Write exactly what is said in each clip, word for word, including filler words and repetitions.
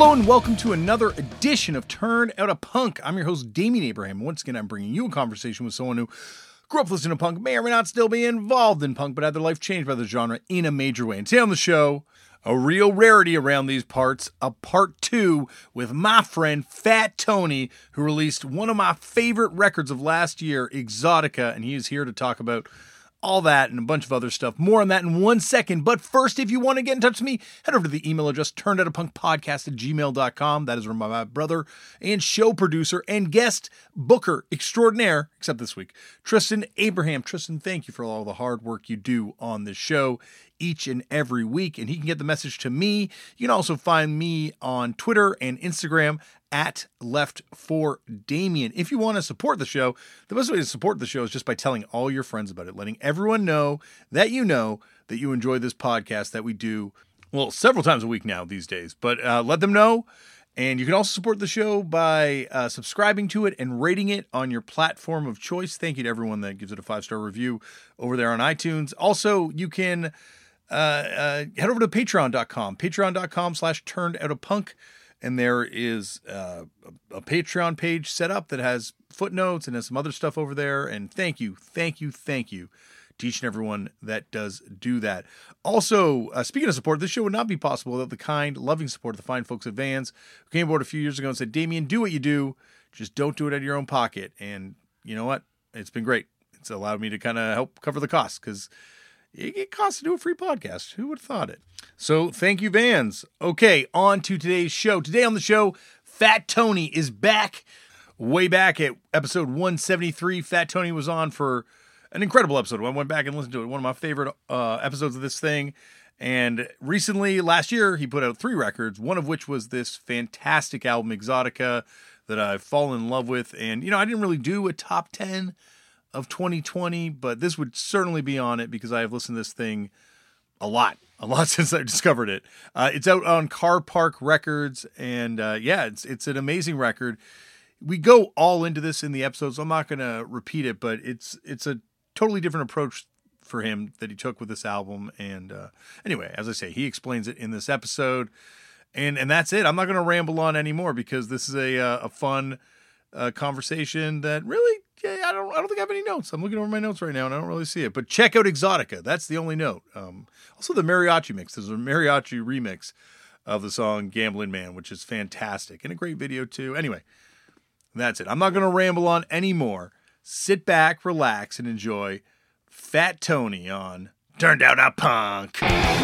Hello and welcome to another edition of Turned Out a Punk. I'm your host, Damian Abraham. Once again, I'm bringing you a conversation with someone who grew up listening to punk, may or may not still be involved in punk, but had their life changed by the genre in a major way. And today on the show, a real rarity around these parts, a part two with my friend Fat Tony, who released one of my favorite records of last year, Exotica, and he is here to talk about all that and a bunch of other stuff. More on that in one second. But first, if you want to get in touch with me, head over to the email address turnedoutapunkpodcast at gmail dot com. That is where my brother and show producer and guest booker extraordinaire, except this week, Tristan Abraham. Tristan, thank you for all the hard work you do on this show each and every week. And he can get the message to me. You can also find me on Twitter and Instagram at Left for Damien. If you want to support the show, the best way to support the show is just by telling all your friends about it, letting everyone know that you know that you enjoy this podcast that we do, well, several times a week now these days, but uh, let them know. And you can also support the show by uh, subscribing to it and rating it on your platform of choice. Thank you to everyone that gives it a five-star review over there on iTunes. Also, you can uh, uh, head over to patreon dot com, patreon dot com slash turned out a punk. And there is uh, a Patreon page set up that has footnotes and has some other stuff over there. And thank you, thank you, thank you to each and everyone that does do that. Also, uh, speaking of support, this show would not be possible without the kind, loving support of the fine folks at Vans, who came aboard a few years ago and said, Damien, do what you do. Just don't do it out of your own pocket. And you know what? It's been great. It's allowed me to kind of help cover the costs because it costs to do a free podcast. Who would have thought it? So thank you, Vans. Okay, on to today's show. Today on the show, Fat Tony is back. Way back at episode one seventy-three, Fat Tony was on for an incredible episode. I went back and listened to it. One of my favorite uh, episodes of this thing. And recently, last year, he put out three records, one of which was this fantastic album, Exotica, that I've fallen in love with. And, you know, I didn't really do a top ten of twenty twenty, but this would certainly be on it because I have listened to this thing a lot, a lot since I discovered it. Uh, it's out on Car Park Records, and uh, yeah, it's it's an amazing record. We go all into this in the episode, so I'm not going to repeat it, but it's it's a totally different approach for him that he took with this album. And uh, anyway, as I say, he explains it in this episode, and and that's it. I'm not going to ramble on anymore because this is a uh, a fun uh, conversation that really. Yeah, I don't. I don't think I have any notes. I'm looking over my notes right now, and I don't really see it. But check out Exotica. That's the only note. Um, also, the mariachi mix. There's a mariachi remix of the song "Gambling Man," which is fantastic and a great video too. Anyway, that's it. I'm not going to ramble on anymore. Sit back, relax, and enjoy Fat Tony on Turned Out a Punk.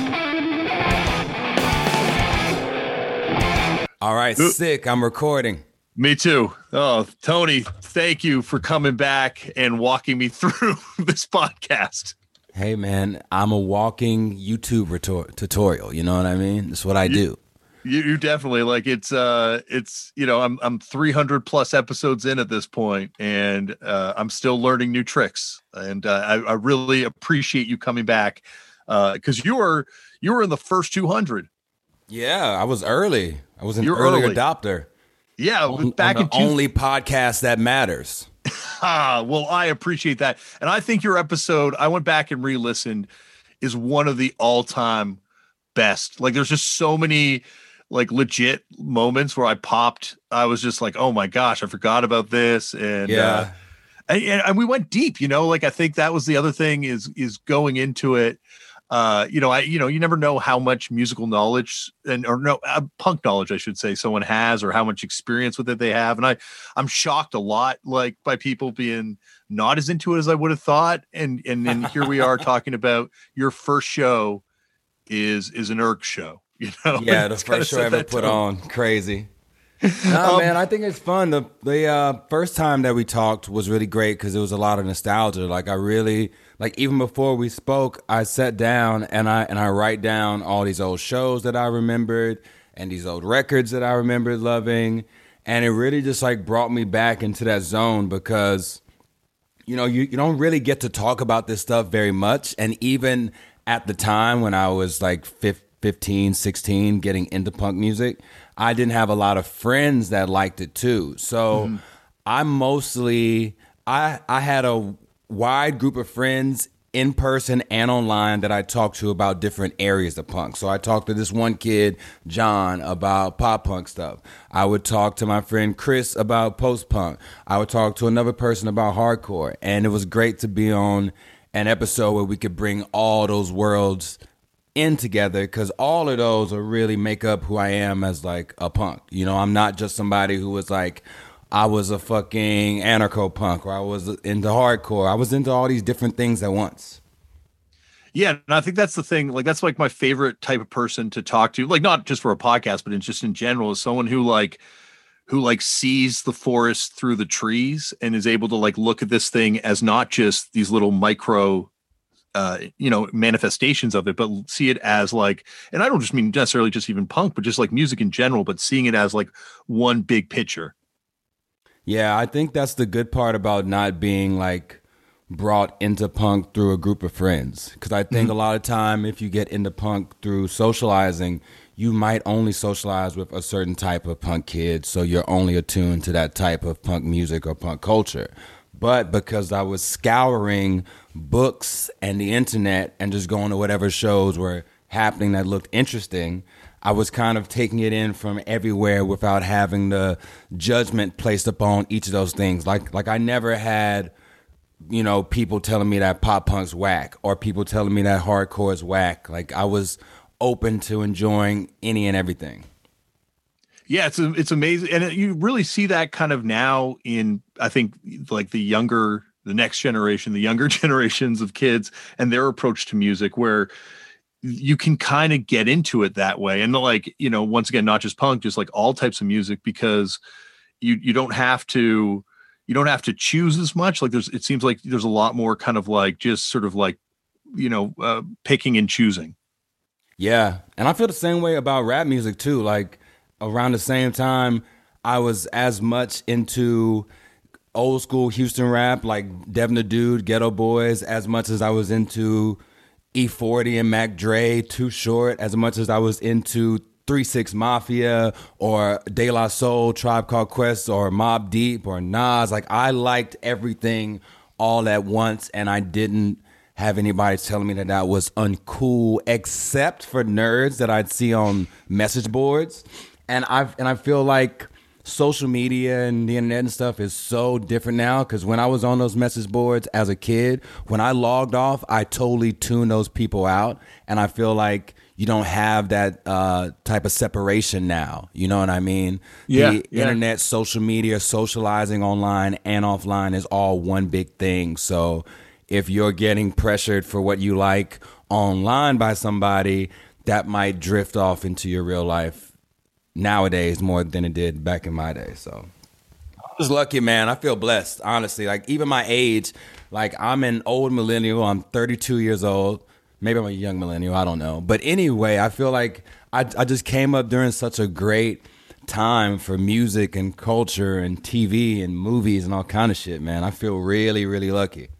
All right, sick. I'm recording. Me too. Oh, Tony, thank you for coming back and walking me through this podcast. Hey, man, I'm a walking YouTube retor- tutorial. You know what I mean? That's what I you, do. You, you definitely like it's. Uh, it's you know, I'm I'm three hundred plus episodes in at this point, and uh, I'm still learning new tricks. And uh, I, I really appreciate you coming back because uh, you were you were in the first two hundred. Yeah, I was early. I was an You're early, early adopter. Yeah, on, back on in the two- only podcast that matters. ah, well, I appreciate that, and I think your episode, I went back and re-listened, is one of the all-time best. Like, there's just so many like legit moments where I popped. I was just like, oh my gosh, I forgot about this, and yeah, uh, and, and we went deep. You know, like I think that was the other thing is is going into it. Uh, you know, I, you know, you never know how much musical knowledge and, or no, uh, punk knowledge, I should say, someone has, or how much experience with it they have. And I, I'm shocked a lot, like by people being not as into it as I would have thought. And, and then here we are talking about your first show is, is an erg show, you know? Yeah. The first show I ever put on. Crazy. No, um, man, I think it's fun. The, the, uh, first time that we talked was really great because it was a lot of nostalgia. Like I really, Like even before we spoke, I sat down and I and I write down all these old shows that I remembered and these old records that I remembered loving, and it really just like brought me back into that zone because, you know, you, you don't really get to talk about this stuff very much, and even at the time when I was like fifteen, sixteen, getting into punk music, I didn't have a lot of friends that liked it too. So mm. I mostly I I had a wide group of friends in person and online that I talk to about different areas of punk. So I talked to this one kid, John, about pop punk stuff. I would talk to my friend Chris about post punk. I would talk to another person about hardcore. And it was great to be on an episode where we could bring all those worlds in together, because all of those are really make up who I am as like a punk. You know, I'm not just somebody who was like, I was a fucking anarcho punk, or I was into hardcore. I was into all these different things at once. Yeah, and I think that's the thing. Like, that's like my favorite type of person to talk to. Like, not just for a podcast, but in just in general, is someone who like, who like sees the forest through the trees and is able to like look at this thing as not just these little micro, uh, you know, manifestations of it, but see it as like, and I don't just mean necessarily just even punk, but just like music in general, but seeing it as like one big picture. Yeah, I think that's the good part about not being like brought into punk through a group of friends. Because I think mm-hmm. a lot of time if you get into punk through socializing, you might only socialize with a certain type of punk kid. So you're only attuned to that type of punk music or punk culture. But because I was scouring books and the internet and just going to whatever shows were happening that looked interesting, I was kind of taking it in from everywhere without having the judgment placed upon each of those things. Like, like I never had, you know, people telling me that pop punk's whack or people telling me that hardcore is whack. Like, I was open to enjoying any and everything. Yeah, it's it's amazing, and you really see that kind of now in, I think, like the younger, the next generation, the younger generations of kids and their approach to music, where you can kind of get into it that way. And like, you know, once again, not just punk, just like all types of music, because you, you don't have to, you don't have to choose as much. Like there's, it seems like there's a lot more kind of like, just sort of like, you know, uh, picking and choosing. Yeah. And I feel the same way about rap music too. Like around the same time, I was as much into old school Houston rap, like Devin the Dude, Ghetto Boys, as much as I was into E forty and Mac Dre, Too Short, as much as I was into three six Mafia or De La Soul, Tribe Called Quest, or Mobb Deep or Nas. Like, I liked everything all at once, and I didn't have anybody telling me that that was uncool, except for nerds that I'd see on message boards. And I and I feel like social media and the internet and stuff is so different now, because when I was on those message boards as a kid, when I logged off, I totally tuned those people out. And I feel like you don't have that uh, type of separation now. You know what I mean? Yeah, the yeah. internet, social media, socializing online and offline is all one big thing. So if you're getting pressured for what you like online by somebody, that might drift off into your real life nowadays more than it did back in my day. So I'm just lucky, man. I feel blessed, honestly. Like, even my age, like, I'm an old millennial. I'm thirty-two years old. Maybe I'm a young millennial. I don't know. But anyway, I feel like I, I just came up during such a great time for music and culture and T V and movies and all kind of shit, man. I feel really, really lucky.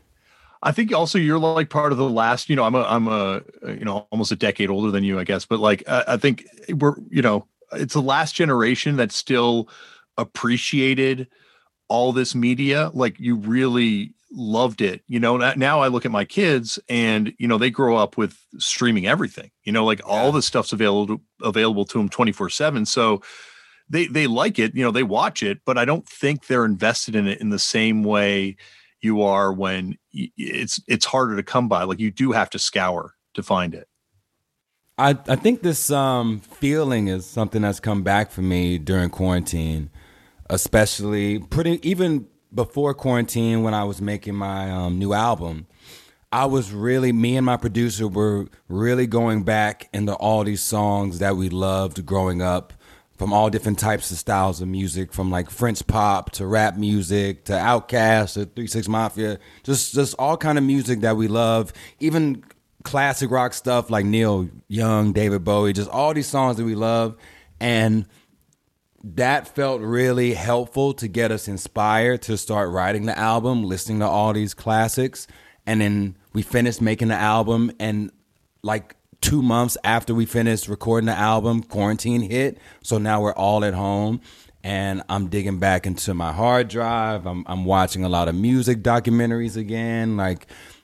I think also you're like part of the last, you know, I'm a, I'm a, you know, almost a decade older than you, I guess. But like, I, I think we're, you know, it's the last generation that still appreciated all this media. Like, you really loved it. You know, now I look at my kids and, you know, they grow up with streaming everything, you know, like yeah. all the stuff's available, available to them twenty-four seven. So they, they like it, you know, they watch it, but I don't think they're invested in it in the same way you are when it's, it's harder to come by. Like, you do have to scour to find it. I, I think this um, feeling is something that's come back for me during quarantine, especially pretty even before quarantine when I was making my um, new album. I was really, me and my producer were really going back into all these songs that we loved growing up, from all different types of styles of music, from like French pop to rap music to Outkast to three six Mafia, just just all kind of music that we love, even classic rock stuff like Neil Young, David Bowie, just all these songs that we love. And that felt really helpful to get us inspired to start writing the album, listening to all these classics. And then we finished making the album, and like two months after we finished recording the album, quarantine hit. So now we're all at home, and I'm digging back into my hard drive. I'm, I'm watching a lot of music documentaries again, like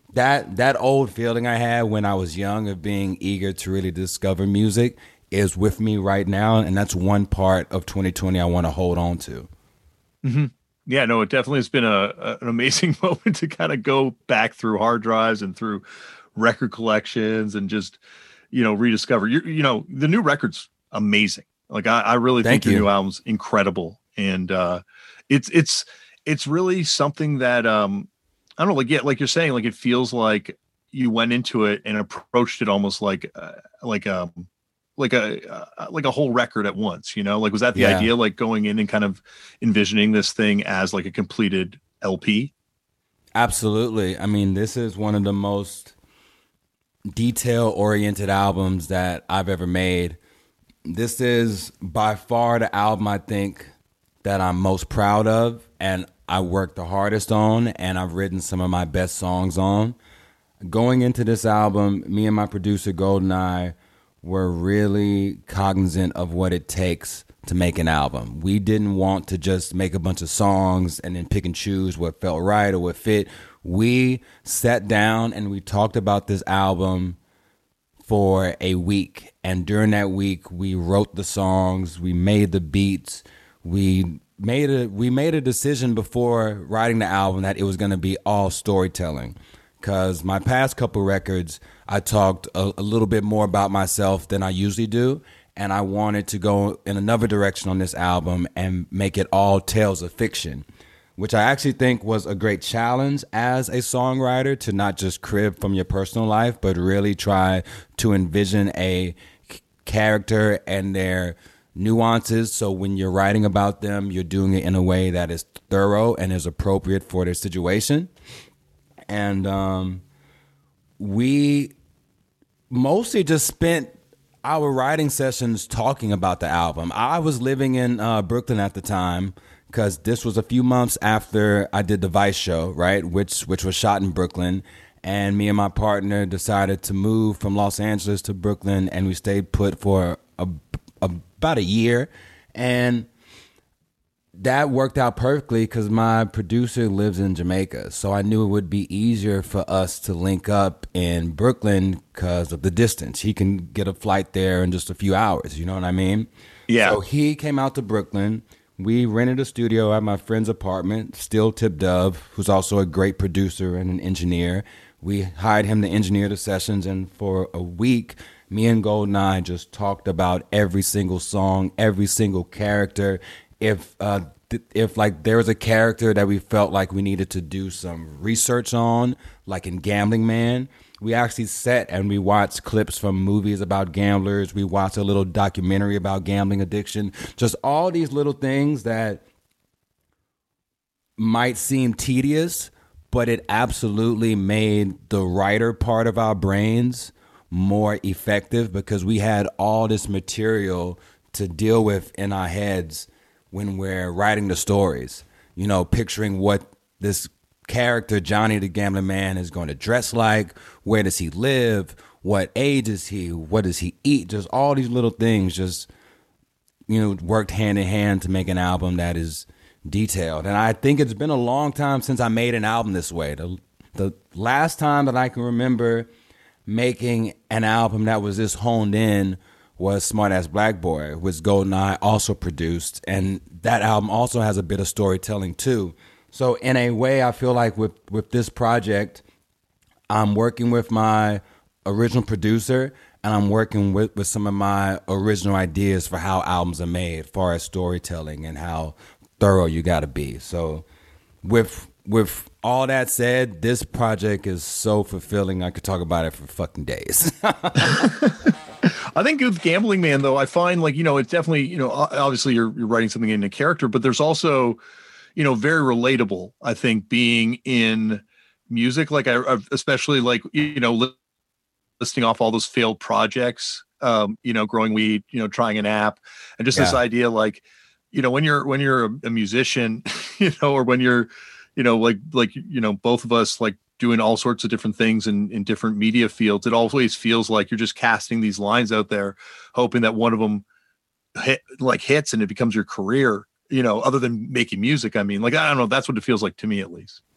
that that old feeling I had when I was young of being eager to really discover music is with me right now, and that's one part of twenty twenty I want to hold on to. Mm-hmm. Yeah, no, it definitely has been a, a an amazing moment to kind of go back through hard drives and through record collections and just, you know, rediscover. You you know, the new record's amazing. Like I, I really Thank think you. your new album's incredible, and uh, it's it's it's really something that um, I don't know, like yeah, like you're saying, like it feels like you went into it and approached it almost like uh, like um like a uh, like a whole record at once, you know? Like was that the Yeah. idea, like going in and kind of envisioning this thing as like a completed L P? Absolutely. I mean, this is one of the most detail-oriented albums that I've ever made. This is by far the album I think that I'm most proud of, and I worked the hardest on, and I've written some of my best songs on. Going into this album, me and my producer Goldeneye were really cognizant of what it takes to make an album. We didn't want to just make a bunch of songs and then pick and choose what felt right or what fit. We sat down and we talked about this album for a week, and during that week we wrote the songs, we made the beats, we made a we made a decision before writing the album that it was going to be all storytelling. Because my past couple records, I talked a, a little bit more about myself than I usually do, and I wanted to go in another direction on this album and make it all tales of fiction, which I actually think was a great challenge as a songwriter, to not just crib from your personal life, but really try to envision a c- character and their nuances. So when you're writing about them, you're doing it in a way that is thorough and is appropriate for their situation. And um, we mostly just spent our writing sessions talking about the album. I was living in uh, Brooklyn at the time, because this was a few months after I did the Vice show, right, which which was shot in Brooklyn. And me and my partner decided to move from Los Angeles to Brooklyn, and we stayed put for a, a, about a year. And that worked out perfectly because my producer lives in Jamaica. So I knew it would be easier for us to link up in Brooklyn because of the distance. He can get a flight there in just a few hours. You know what I mean? Yeah. So he came out to Brooklyn. We rented a studio at my friend's apartment, Still Tip Dove, who's also a great producer and an engineer. We hired him to engineer the sessions. And for a week, me and Goldeneye just talked about every single song, every single character. If uh, th- if like there was a character that we felt like we needed to do some research on, like in Gambling Man, we actually sat and we watched clips from movies about gamblers. We watched a little documentary about gambling addiction. Just all these little things that might seem tedious, but it absolutely made the writer part of our brains more effective, because we had all this material to deal with in our heads when we're writing the stories, you know, picturing what this character, Johnny the Gambling Man, is going to dress like, where does he live, what age is he, what does he eat, just all these little things just, you know, worked hand in hand to make an album that is detailed. And I think it's been a long time since I made an album this way. The, the last time that I can remember making an album that was this honed in was Smart Ass Black Boy, which Goldeneye also produced, and that album also has a bit of storytelling too. So in a way, I feel like with, with this project, I'm working with my original producer, and I'm working with, with some of my original ideas for how albums are made, as far as storytelling and how thorough you got to be. So with with all that said, this project is so fulfilling. I could talk about it for fucking days. I think with Gambling Man, though, I find like, you know, it's definitely, you know, obviously you're, you're writing something in a character, but there's also, you know, very relatable, I think, being in music. Like, I, I've especially like, you know, listing off all those failed projects, um, you know, growing weed, you know, trying an app, and just yeah. this idea, like, you know, when you're, when you're a, a musician, you know, or when you're, you know, like, like, you know, both of us, like, doing all sorts of different things in, in different media fields, it always feels like you're just casting these lines out there, hoping that one of them hit, like hits, and it becomes your career, you know, other than making music. I mean, like, I don't know, that's what it feels like to me, at least.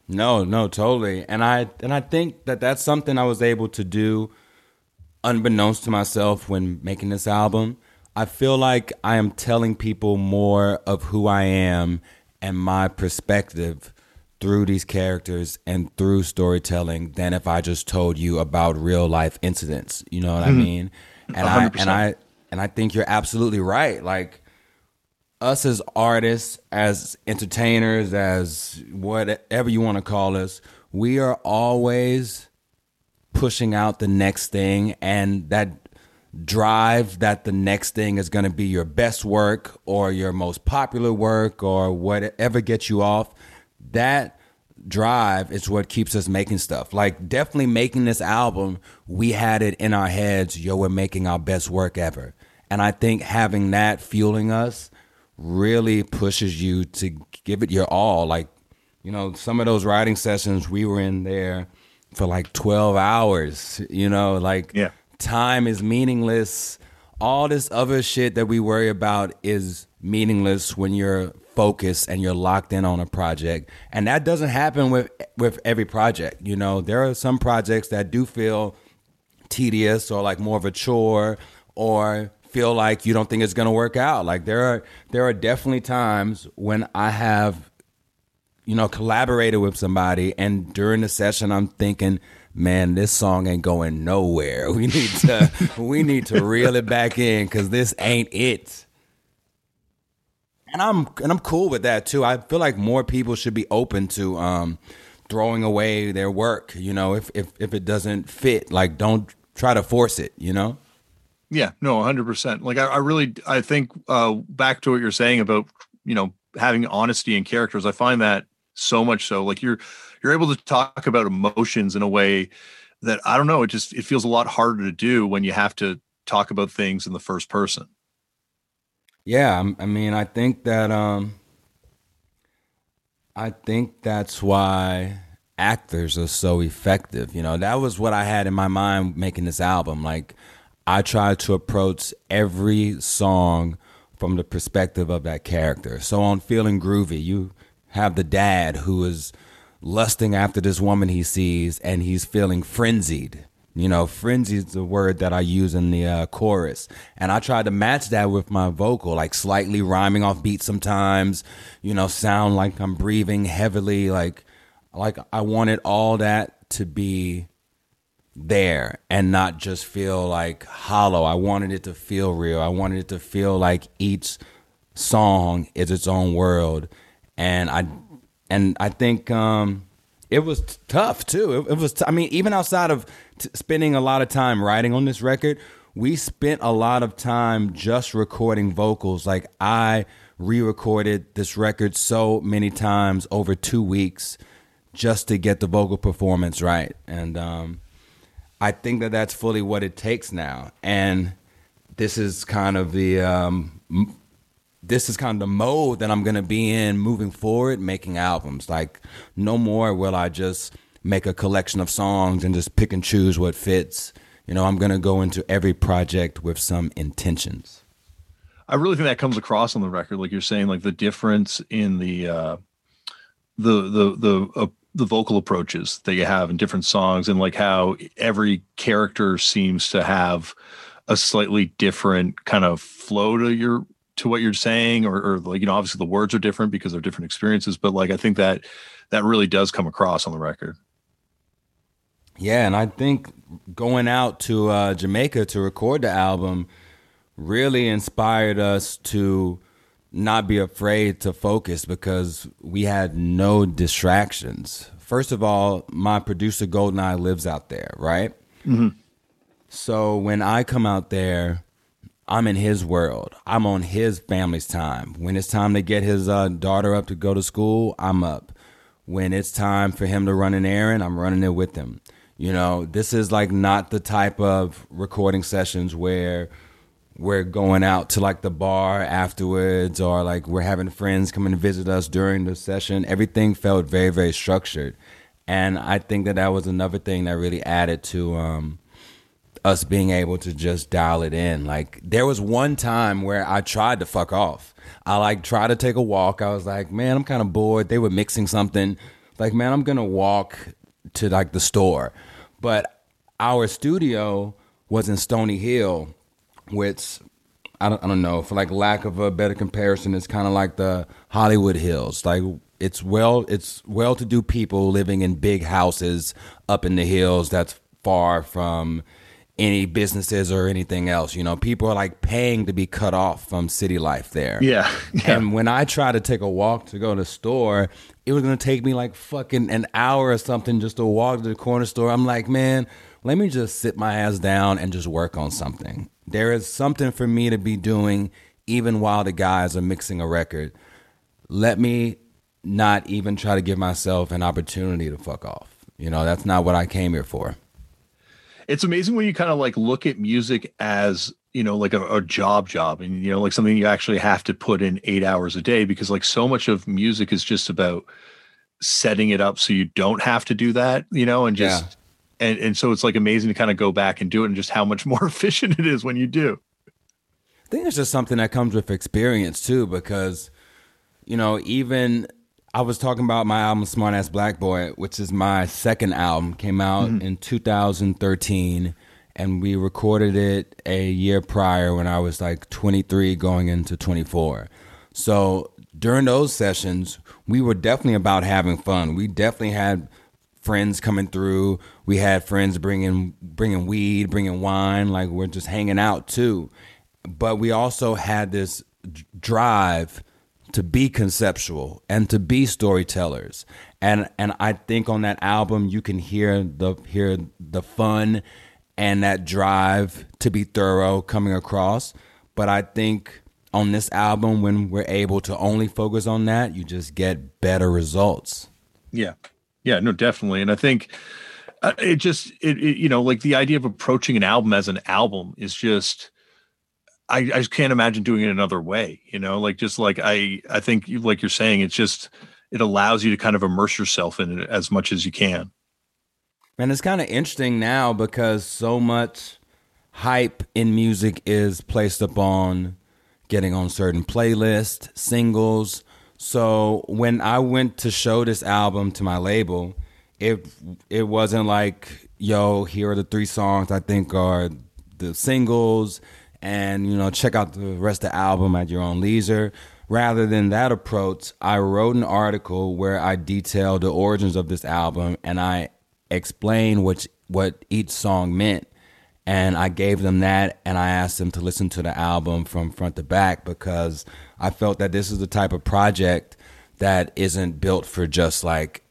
No, no, totally. And I and I think that that's something I was able to do unbeknownst to myself when making this album. I feel like I am telling people more of who I am and my perspective through these characters and through storytelling than if I just told you about real life incidents. You know what mm-hmm. I mean? And I and I and I think you're absolutely right. Like, us as artists, as entertainers, as whatever you want to call us, we are always pushing out the next thing, and that drive that the next thing is going to be your best work or your most popular work or whatever gets you off, that drive is what keeps us making stuff. Like, definitely making this album, we had it in our heads, yo, we're making our best work ever. And I think having that fueling us really pushes you to give it your all. Like, you know, some of those writing sessions, we were in there for like twelve hours, you know, like yeah. Time is meaningless. All this other shit that we worry about is meaningless when you're focused and you're locked in on a project. And that doesn't happen with with every project. You know, there are some projects that do feel tedious or like more of a chore, or feel like you don't think it's going to work out. Like, there are there are definitely times when I have, you know, collaborated with somebody, and during the session I'm thinking, man, this song ain't going nowhere. We need to we need to reel it back in because this ain't it. And I'm and I'm cool with that too. I feel like more people should be open to um, throwing away their work. You know, if if if it doesn't fit, like, don't try to force it. You know. Yeah, no, one hundred percent. Like, I, I really, I think uh, back to what you're saying about, you know, having honesty in characters. I find that so much so. Like, you're you're able to talk about emotions in a way that, I don't know, it just, it feels a lot harder to do when you have to talk about things in the first person. Yeah, I mean, I think that, um, I think that's why actors are so effective. You know, that was what I had in my mind making this album. Like, I tried to approach every song from the perspective of that character. So on Feeling Groovy, you have the dad who is lusting after this woman he sees, and he's feeling frenzied. You know, frenzied is the word that I use in the uh, chorus. And I tried to match that with my vocal, like slightly rhyming off beat sometimes, you know, sound like I'm breathing heavily. Like, like I wanted all that to be there and not just feel like hollow. I wanted it to feel real. I wanted it to feel like each song is its own world. And I and I think um, it was t- tough too. It, it was. T- I mean, even outside of t- spending a lot of time writing on this record, we spent a lot of time just recording vocals. Like, I re-recorded this record so many times over two weeks just to get the vocal performance right. And um, I think that that's fully what it takes now. And this is kind of the um, m- this is kind of the mode that I'm going to be in moving forward, making albums. Like, no more will I just make a collection of songs and just pick and choose what fits. You know, I'm going to go into every project with some intentions. I really think that comes across on the record. Like you're saying, like the difference in the, uh, the, the, the, uh, the vocal approaches that you have in different songs, and like how every character seems to have a slightly different kind of flow to your, to what you're saying, or, or like, you know, obviously the words are different because they're different experiences, but like, I think that that really does come across on the record. Yeah. And I think going out to uh, Jamaica to record the album really inspired us to not be afraid to focus, because we had no distractions. First of all, my producer Goldeneye lives out there, right? Mm-hmm. So when I come out there, I'm in his world. I'm on his family's time. When it's time to get his uh, daughter up to go to school, I'm up. When it's time for him to run an errand, I'm running it with him. You know, this is like not the type of recording sessions where we're going out to like the bar afterwards, or like we're having friends come and visit us during the session. Everything felt very, very structured. And I think that that was another thing that really added to um, us being able to just dial it in. Like, there was one time where I tried to fuck off. I like tried to take a walk. I was like, man, I'm kind of bored. They were mixing something. like, man, I'm gonna walk to like the store. But our studio was in Stony Hill, which I don't, I don't know, for like lack of a better comparison, it's kind of like the Hollywood Hills. Like it's well, it's well-to-do people living in big houses up in the hills. That's far from any businesses or anything else. You know, people are like paying to be cut off from city life there. Yeah. yeah. And when I try to take a walk to go to the store, it was going to take me like fucking an hour or something just to walk to the corner store. I'm like, man, let me just sit my ass down and just work on something. There is something for me to be doing even while the guys are mixing a record. Let me not even try to give myself an opportunity to fuck off. You know, that's not what I came here for. It's amazing when you kind of like look at music as, you know, like a, a job job and, you know, like something you actually have to put in eight hours a day, because like so much of music is just about setting it up so you don't have to do that, you know, and just, yeah. and, and so it's like amazing to kind of go back and do it and just how much more efficient it is when you do. I think it's just something that comes with experience too, because, you know, even I was talking about my album Smart Ass Black Boy, which is my second album, came out mm-hmm. in two thousand thirteen, and we recorded it a year prior when I was like twenty-three going into twenty-four. So during those sessions, we were definitely about having fun. We definitely had friends coming through. We had friends bringing bringing weed, bringing wine, like we're just hanging out too. But we also had this d- drive to be conceptual and to be storytellers. And and I think on that album you can hear the hear the fun and that drive to be thorough coming across. But I think on this album, when we're able to only focus on that, you just get better results. Yeah. Yeah, no, definitely. And I think uh, it just, it, it, you know, like the idea of approaching an album as an album is just, I, I just can't imagine doing it another way, you know, like just like I, I think you, like you're saying, it's just, it allows you to kind of immerse yourself in it as much as you can. And it's kind of interesting now because so much hype in music is placed upon getting on certain playlists, singles. So when I went to show this album to my label, it it wasn't like, yo, here are the three songs I think are the singles, and, you know, check out the rest of the album at your own leisure. Rather than that approach, I wrote an article where I detailed the origins of this album and I explained what, what each song meant. And I gave them that and I asked them to listen to the album from front to back, because I felt that this is the type of project that isn't built for just like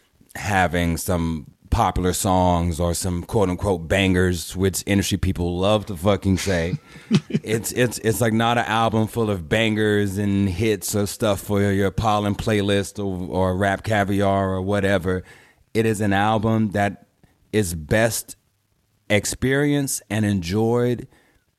having some popular songs or some quote unquote bangers, which industry people love to fucking say. it's it's it's like not an album full of bangers and hits or stuff for your Pollen playlist or, or Rap Caviar or whatever. It is an album that is best experienced and enjoyed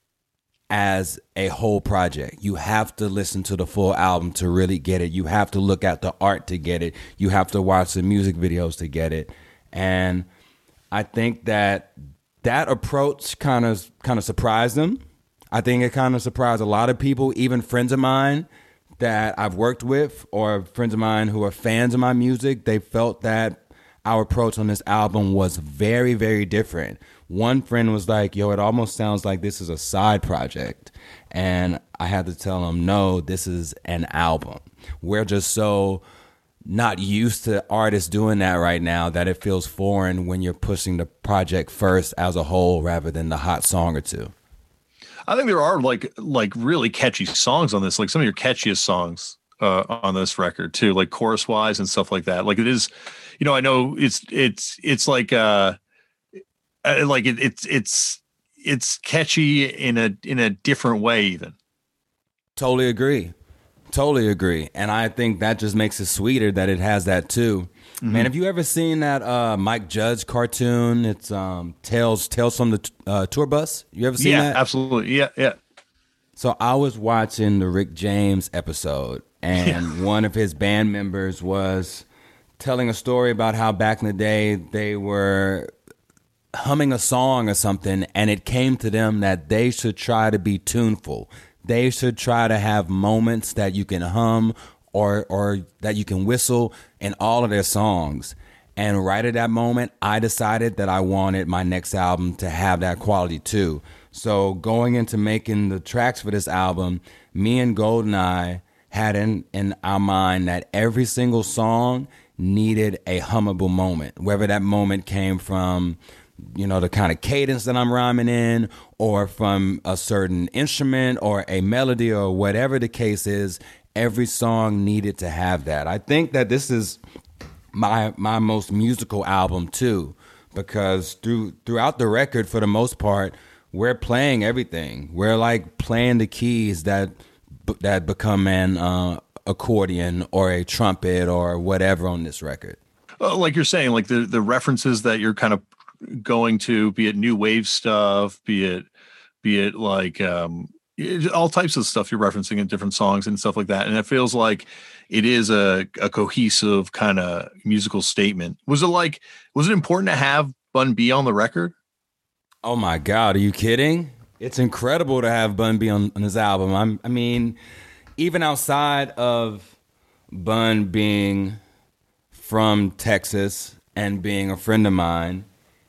as a whole project. You have to listen to the full album to really get it. You have to look at the art to get it. You have to watch the music videos to get it. And I think that that approach kind of kind of surprised them. I think it kind of surprised a lot of people, even friends of mine that I've worked with or friends of mine who are fans of my music. They felt that our approach on this album was very, very different. One friend was like, yo, it almost sounds like this is a side project. And I had to tell him, no, this is an album. We're just so not used to artists doing that right now that it feels foreign when you're pushing the project first as a whole rather than the hot song or two. I think there are like like really catchy songs on this, like some of your catchiest songs uh, on this record too, like chorus wise and stuff like that. Like it is, you know, I know it's it's it's like uh like it, it's it's it's catchy in a in a different way even. Totally agree. Totally agree. And I think that just makes it sweeter that it has that too. Mm-hmm. Man, have you ever seen that uh, Mike Judge cartoon? It's um, Tales Tales from the uh, Tour Bus. You ever seen yeah, that? Yeah, absolutely. Yeah, yeah. So I was watching the Rick James episode, and one of his band members was telling a story about how back in the day they were humming a song or something, and it came to them that they should try to be tuneful. They should try to have moments that you can hum or or that you can whistle in all of their songs. And right at that moment, I decided that I wanted my next album to have that quality too. So going into making the tracks for this album, me and Goldeneye had in, in our mind that every single song needed a hummable moment, whether that moment came from, you know, the kind of cadence that I'm rhyming in, or from a certain instrument or a melody or whatever the case is. Every song needed to have that. I think that this is my my most musical album too, because through throughout the record, for the most part, we're playing everything. We're like playing the keys that that become an uh, accordion or a trumpet or whatever on this record. Oh, like you're saying, like the the references that you're kind of going to, be it new wave stuff, be it be it like um, all types of stuff you're referencing in different songs and stuff like that. And it feels like it is a, a cohesive kind of musical statement. Was it like, was it important to have Bun B on the record? Oh my God, are you kidding? It's incredible to have Bun B on, on his album. I'm, I mean, even outside of Bun being from Texas and being a friend of mine,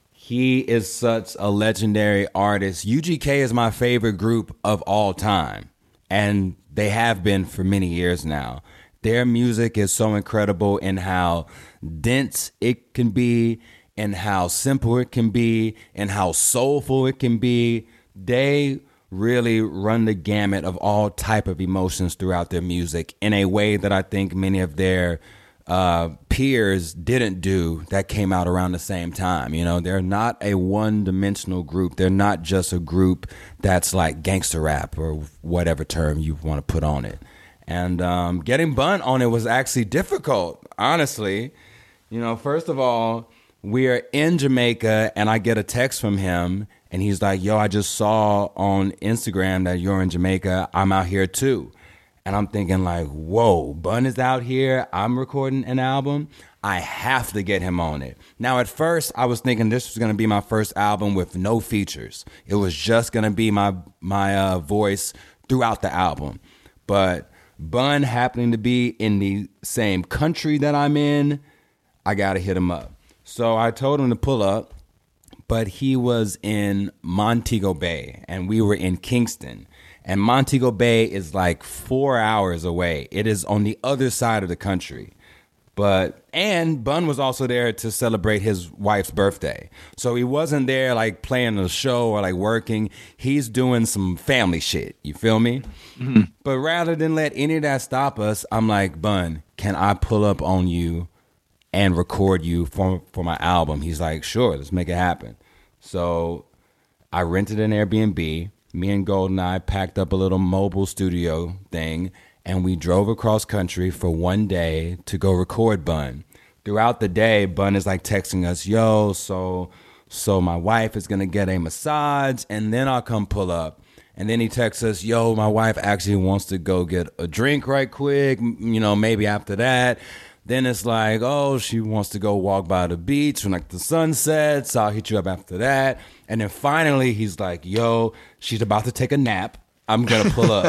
he is such a legendary artist. U G K is my favorite group of all time, and they have been for many years now. Their music is so incredible in how dense it can be, and how simple it can be, and how soulful it can be. They really run the gamut of all type of emotions throughout their music in a way that I think many of their uh, peers didn't do that came out around the same time. You know, they're not a one-dimensional group. They're not just a group that's like gangster rap or whatever term you want to put on it. And um, getting Bun on it was actually difficult, honestly. You know, first of all, we are in Jamaica, and I get a text from him, and he's like, yo, I just saw on Instagram that you're in Jamaica. I'm out here too. And I'm thinking like, whoa, Bun is out here. I'm recording an album. I have to get him on it. Now, at first, I was thinking this was going to be my first album with no features. It was just going to be my, my uh, voice throughout the album. But Bun happening to be in the same country that I'm in, I got to hit him up. So I told him to pull up, but he was in Montego Bay, and we were in Kingston. And Montego Bay is like four hours away. It is on the other side of the country. But, and Bun was also there to celebrate his wife's birthday. So he wasn't there like playing a show or like working. He's doing some family shit. You feel me? Mm-hmm. But rather than let any of that stop us, I'm like, Bun, can I pull up on you and record you for, for my album? He's like, sure, let's make it happen. So I rented an Airbnb. Me and Goldeneye packed up a little mobile studio thing, and we drove across country for one day to go record Bun. Throughout the day, Bun is like texting us, yo, so so my wife is going to get a massage, and then I'll come pull up. And then he texts us, yo, my wife actually wants to go get a drink right quick, you know, maybe after that. Then it's like, oh, she wants to go walk by the beach when like the sun sets. So I'll hit you up after that. And then finally he's like, yo, she's about to take a nap. I'm going to pull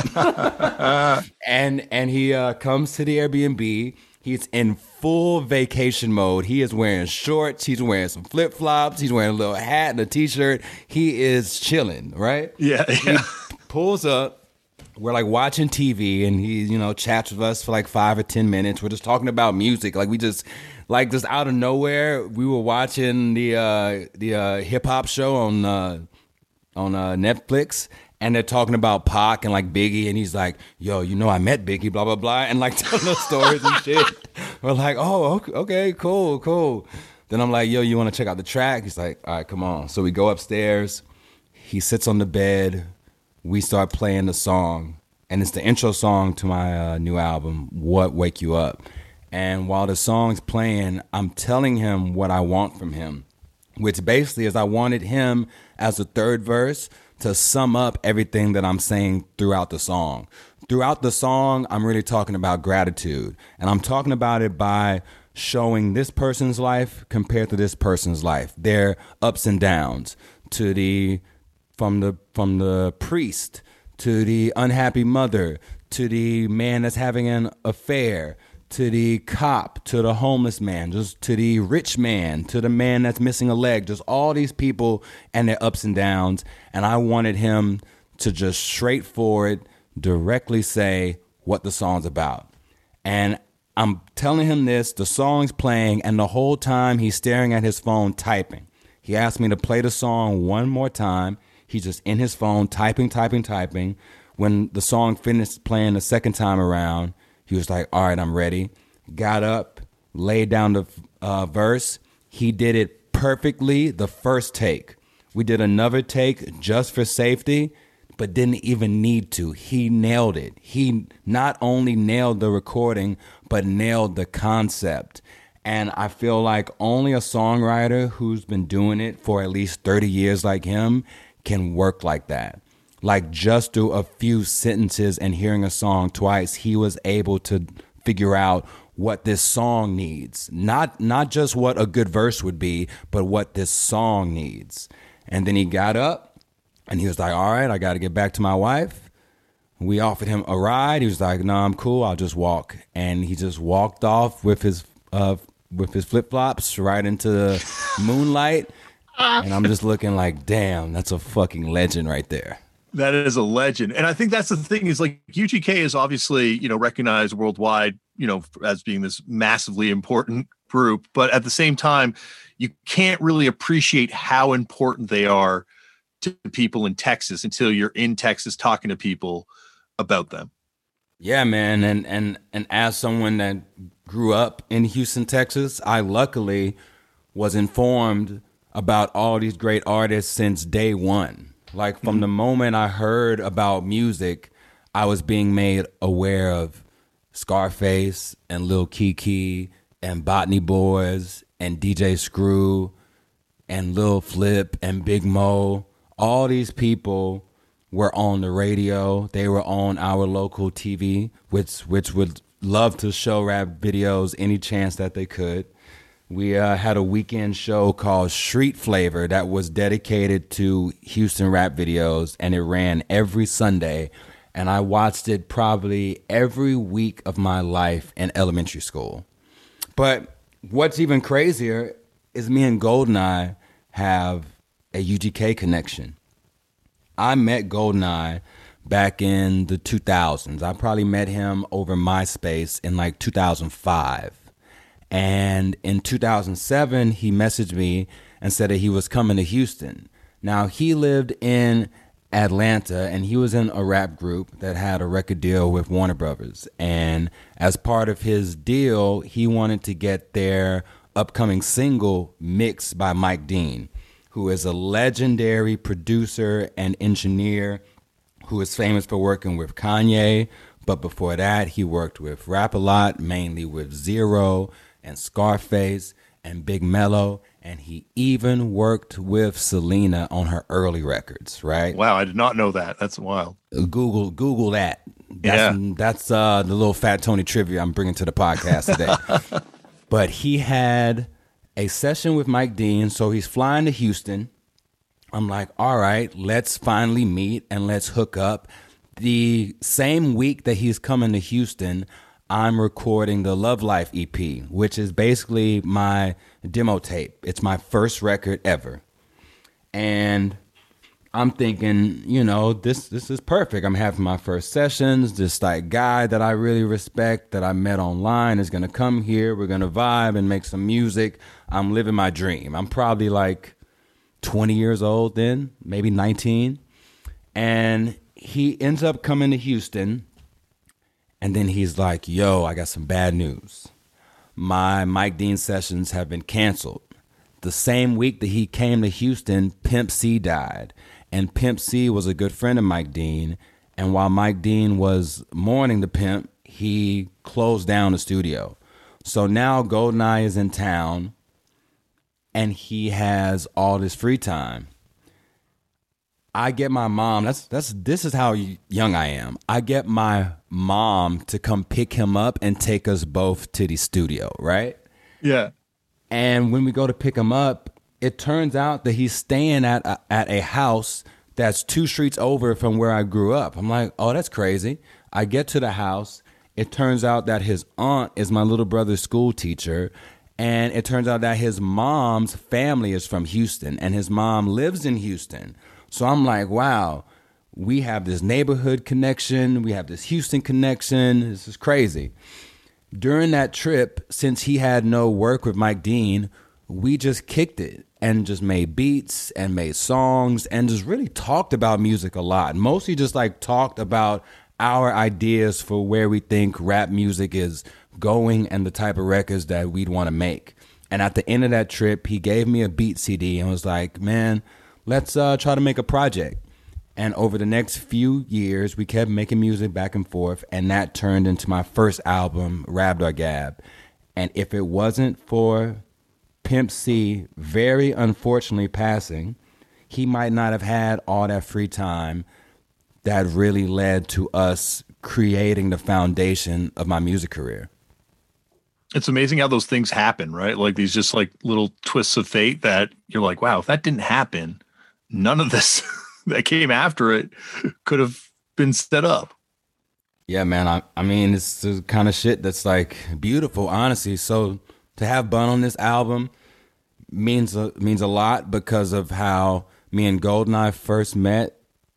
up. and and he uh, comes to the Airbnb. He's in full vacation mode. He is wearing shorts. He's wearing some flip-flops. He's wearing a little hat and a T-shirt. He is chilling, right? Yeah. yeah. He pulls up. We're like watching T V, and he, you know, chats with us for like five or ten minutes. We're just talking about music. Like we just, like just out of nowhere, we were watching the uh, the uh, hip hop show on uh, on uh, Netflix, and they're talking about Pac and like Biggie, and he's like, "Yo, you know, I met Biggie, blah blah blah," and like telling those stories and shit. We're like, "Oh, okay, okay, cool, cool." Then I'm like, "Yo, you want to check out the track?" He's like, "All right, come on." So we go upstairs. He sits on the bed. We start playing the song, and it's the intro song to my uh, new album, What Wake You Up. And while the song's playing, I'm telling him what I want from him, which basically is I wanted him as a third verse to sum up everything that I'm saying throughout the song. Throughout the song, I'm really talking about gratitude, and I'm talking about it by showing this person's life compared to this person's life, their ups and downs, to the From the from the priest to the unhappy mother to the man that's having an affair, to the cop, to the homeless man, just to the rich man, to the man that's missing a leg, just all these people and their ups and downs. And I wanted him to just straightforward, directly say what the song's about. And I'm telling him this, the song's playing, and the whole time he's staring at his phone typing. He asked me to play the song one more time. He's just in his phone typing, typing, typing. When the song finished playing the second time around, he was like, all right, I'm ready. Got up, laid down the uh, verse. He did it perfectly the first take. We did another take just for safety, but didn't even need to. He nailed it. He not only nailed the recording, but nailed the concept. And I feel like only a songwriter who's been doing it for at least thirty years like him can work like that. Like just through a few sentences and hearing a song twice, he was able to figure out what this song needs. Not not just what a good verse would be, but what this song needs. And then he got up and he was like, all right, I got to get back to my wife. We offered him a ride. He was like, no, I'm cool. I'll just walk. And he just walked off with his uh, with his flip-flops right into the moonlight. And I'm just looking like, damn, that's a fucking legend right there. That is a legend. And I think that's the thing is like U G K is obviously, you know, recognized worldwide, you know, as being this massively important group. But at the same time, you can't really appreciate how important they are to people in Texas until you're in Texas talking to people about them. Yeah, man. And, and, and as someone that grew up in Houston, Texas, I luckily was informed about all these great artists since day one. Like from mm-hmm. the moment I heard about music, I was being made aware of Scarface and Lil Keke and Botany Boys and D J Screw and Lil Flip and Big Mo. All these people were on the radio. They were on our local T V, which which would love to show rap videos any chance that they could. We uh, had a weekend show called Street Flavor that was dedicated to Houston rap videos, and it ran every Sunday. And I watched it probably every week of my life in elementary school. But what's even crazier is me and Goldeneye have a U G K connection. I met Goldeneye back in the two thousands. I probably met him over MySpace in like two thousand five. And in two thousand seven, he messaged me and said that he was coming to Houston. Now, he lived in Atlanta, and he was in a rap group that had a record deal with Warner Brothers. And as part of his deal, he wanted to get their upcoming single mixed by Mike Dean, who is a legendary producer and engineer who is famous for working with Kanye. But before that, he worked with Rap-A-Lot, mainly with Zero and Scarface and Big Mello, and he even worked with Selena on her early records, right? Wow, I did not know that. That's wild. Google Google that. That's, yeah. That's uh, the little Fat Tony trivia I'm bringing to the podcast today. But he had a session with Mike Dean, so he's flying to Houston. I'm like, all right, let's finally meet and let's hook up. The same week that he's coming to Houston, I'm recording the Love Life E P, which is basically my demo tape. It's my first record ever. And I'm thinking, you know, this this is perfect. I'm having my first sessions. This like guy that I really respect that I met online is going to come here. We're going to vibe and make some music. I'm living my dream. I'm probably like twenty years old then, maybe nineteen. And he ends up coming to Houston. And then he's like, yo, I got some bad news. My Mike Dean sessions have been canceled. The same week that he came to Houston, Pimp C died. And Pimp C was a good friend of Mike Dean. And while Mike Dean was mourning the Pimp, he closed down the studio. So now Goldeneye is in town and he has all this free time. I get my mom, that's that's this is how young I am. I get my mom to come pick him up and take us both to the studio, right? Yeah. And when we go to pick him up, it turns out that he's staying at a, at a house that's two streets over from where I grew up. I'm like, oh, that's crazy. I get to the house. It turns out that his aunt is my little brother's school teacher. And it turns out that his mom's family is from Houston, and his mom lives in Houston. So I'm like, wow, we have this neighborhood connection. We have this Houston connection. This is crazy. During that trip, since he had no work with Mike Dean, we just kicked it and just made beats and made songs and just really talked about music a lot. Mostly just like talked about our ideas for where we think rap music is going and the type of records that we'd want to make. And at the end of that trip, he gave me a beat C D and was like, man, let's uh, try to make a project. And over the next few years, we kept making music back and forth, and that turned into my first album, Rab Dar Gab. And if it wasn't for Pimp C very unfortunately passing, he might not have had all that free time that really led to us creating the foundation of my music career. It's amazing how those things happen, right? Like these just like little twists of fate that you're like, wow, if that didn't happen, none of this that came after it could have been set up. Yeah, man. I, I mean, it's the kind of shit that's like beautiful, honestly. So to have Bun on this album means a, means a lot because of how me and Goldeneye first met.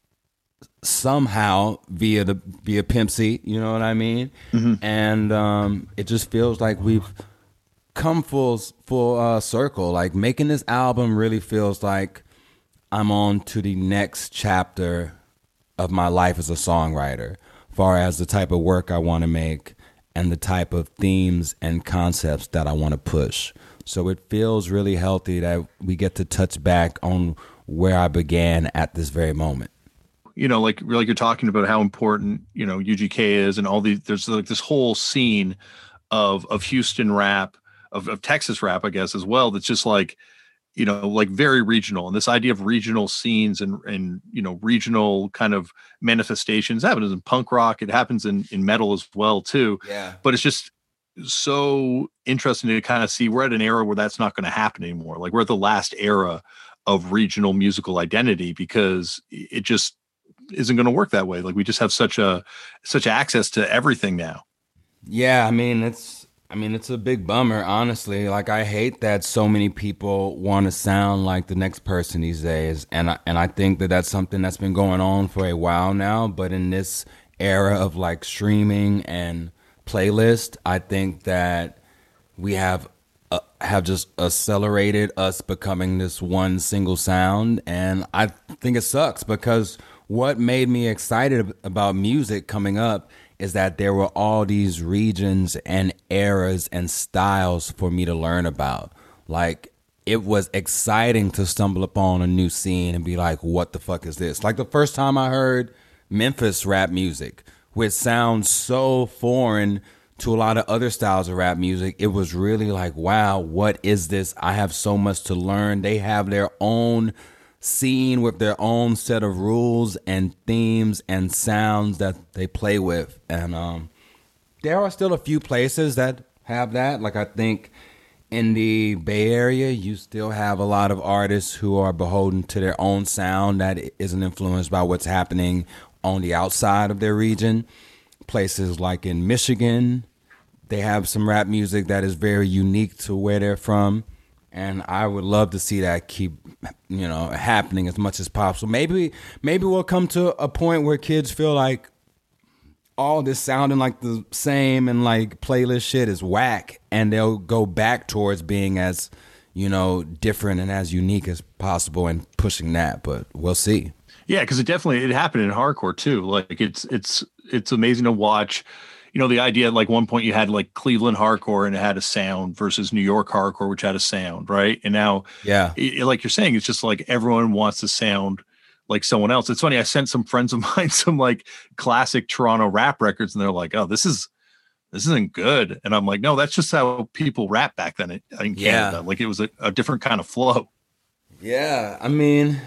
Somehow via the via Pimp C, you know what I mean? Mm-hmm. And um, it just feels like we've come full full uh, circle. Like making this album really feels like I'm on to the next chapter of my life as a songwriter, far as the type of work I want to make and the type of themes and concepts that I want to push. So it feels really healthy that we get to touch back on where I began at this very moment. You know, like like you're talking about how important, you know, U G K is and all these, there's like this whole scene of of Houston rap, of, of Texas rap, I guess, as well. That's just like, you know, like very regional. And this idea of regional scenes and, and you know, regional kind of manifestations happens in punk rock. It happens in, in metal as well, too. Yeah. But it's just so interesting to kind of see we're at an era where that's not going to happen anymore. Like we're at the last era of regional musical identity because it just isn't going to work that way. Like we just have such a such access to everything now. Yeah, I mean it's I mean it's a big bummer, honestly. Like I hate that so many people want to sound like the next person these days, and I, and I think that that's something that's been going on for a while now. But in this era of like streaming and playlist, I think that we have uh, have just accelerated us becoming this one single sound, and I think it sucks because what made me excited about music coming up is that there were all these regions and eras and styles for me to learn about. Like, it was exciting to stumble upon a new scene and be like, what the fuck is this? Like the first time I heard Memphis rap music, which sounds so foreign to a lot of other styles of rap music, it was really like, wow, what is this? I have so much to learn. They have their own scene with their own set of rules and themes and sounds that they play with. And um, there are still a few places that have that. Like I think in the Bay Area, you still have a lot of artists who are beholden to their own sound that isn't influenced by what's happening on the outside of their region. Places like in Michigan, they have some rap music that is very unique to where they're from. And I would love to see that keep, you know, happening as much as possible. Maybe, maybe we'll come to a point where kids feel like all this sounding like the same and like playlist shit is whack, and they'll go back towards being as, you know, different and as unique as possible and pushing that. But we'll see. Yeah, because it definitely it happened in hardcore too. Like it's it's it's amazing to watch. You know, the idea, like one point you had like Cleveland hardcore and it had a sound versus New York hardcore, which had a sound, right? And now, yeah, it, like you're saying, it's just like everyone wants to sound like someone else. It's funny. I sent some friends of mine some like classic Toronto rap records, and they're like, "Oh, this is this isn't good." And I'm like, "No, that's just how people rap back then in, in Canada. Yeah. Like it was a, a different kind of flow." Yeah, I mean,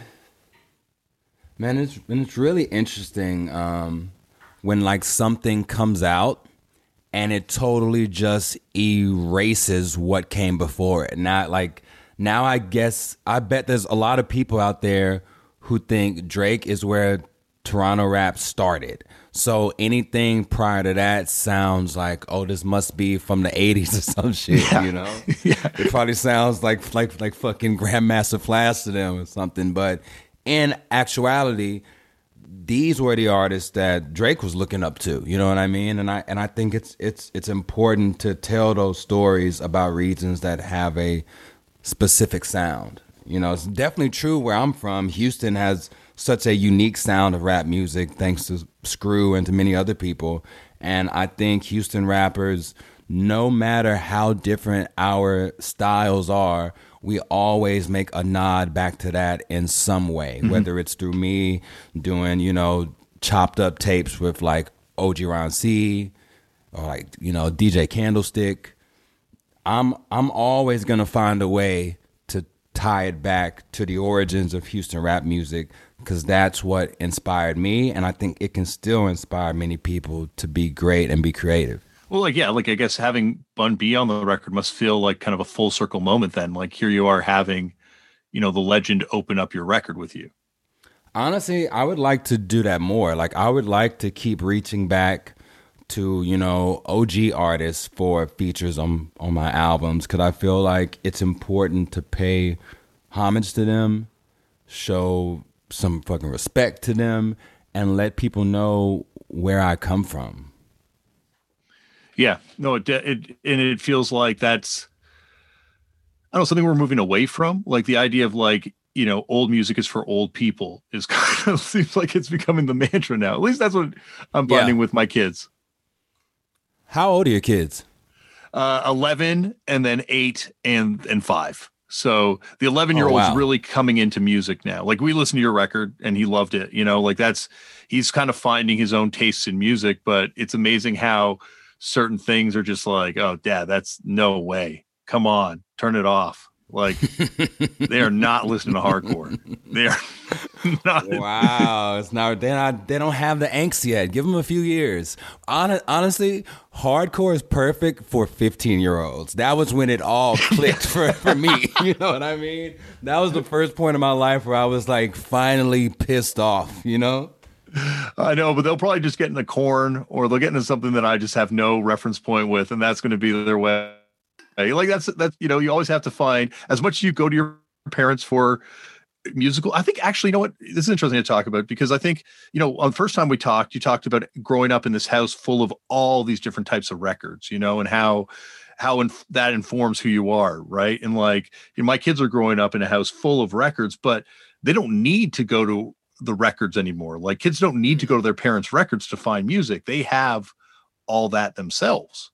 man, it's and it's really interesting. Um, when like something comes out and it totally just erases what came before it. Not like now I guess I bet there's a lot of people out there who think Drake is where Toronto rap started. So anything prior to that sounds like, oh, this must be from the eighties or some shit, yeah. you know? yeah. It probably sounds like like like fucking Grandmaster Flash to them or something. But in actuality, these were the artists that Drake was looking up to, you know what I mean? And I and I think it's it's it's important to tell those stories about regions that have a specific sound. You know, it's definitely true where I'm from. Houston has such a unique sound of rap music, thanks to Screw and to many other people. And I think Houston rappers, no matter how different our styles are, we always make a nod back to that in some way, mm-hmm. whether it's through me doing, you know, chopped up tapes with like O G Ron C or like, you know, D J Candlestick. I'm I'm always going to find a way to tie it back to the origins of Houston rap music, because that's what inspired me, and I think it can still inspire many people to be great and be creative. Well, like, yeah, like I guess having Bun B on the record must feel like kind of a full circle moment then. Like here you are having, you know, the legend open up your record with you. Honestly, I would like to do that more. Like I would like to keep reaching back to, you know, O G artists for features on, on my albums, because I feel like it's important to pay homage to them, show some fucking respect to them, and let people know where I come from. Yeah, no, it, it and it feels like that's, I don't know, something we're moving away from. Like the idea of like, you know, old music is for old people is kind of seems like it's becoming the mantra now. At least that's what I'm finding yeah. with my kids. How old are your kids? Uh, eleven, and then eight, and and five. So the eleven year old is oh, wow. really coming into music now. Like we listened to your record and he loved it. You know, like that's, he's kind of finding his own tastes in music, but it's amazing how certain things are just like, oh, Dad, that's no way. Come on, turn it off. Like they are not listening to hardcore. They are not. Wow, it's not. They not. They don't have the angst yet. Give them a few years. Hon- honestly, hardcore is perfect for fifteen year olds. That was when it all clicked for, for me. You know what I mean? That was the first point in my life where I was like finally pissed off. You know. I know, but they'll probably just get into Korn, or they'll get into something that I just have no reference point with, and that's going to be their way. Like that's that's you know, you always have to find, as much as you go to your parents for musical. I think actually, you know what, this is interesting to talk about, because I think, you know, on the first time we talked, you talked about growing up in this house full of all these different types of records, you know, and how how inf- that informs who you are, right? And like, you know, my kids are growing up in a house full of records, but they don't need to go to the records anymore. Like kids don't need to go to their parents' records to find music. They have all that themselves.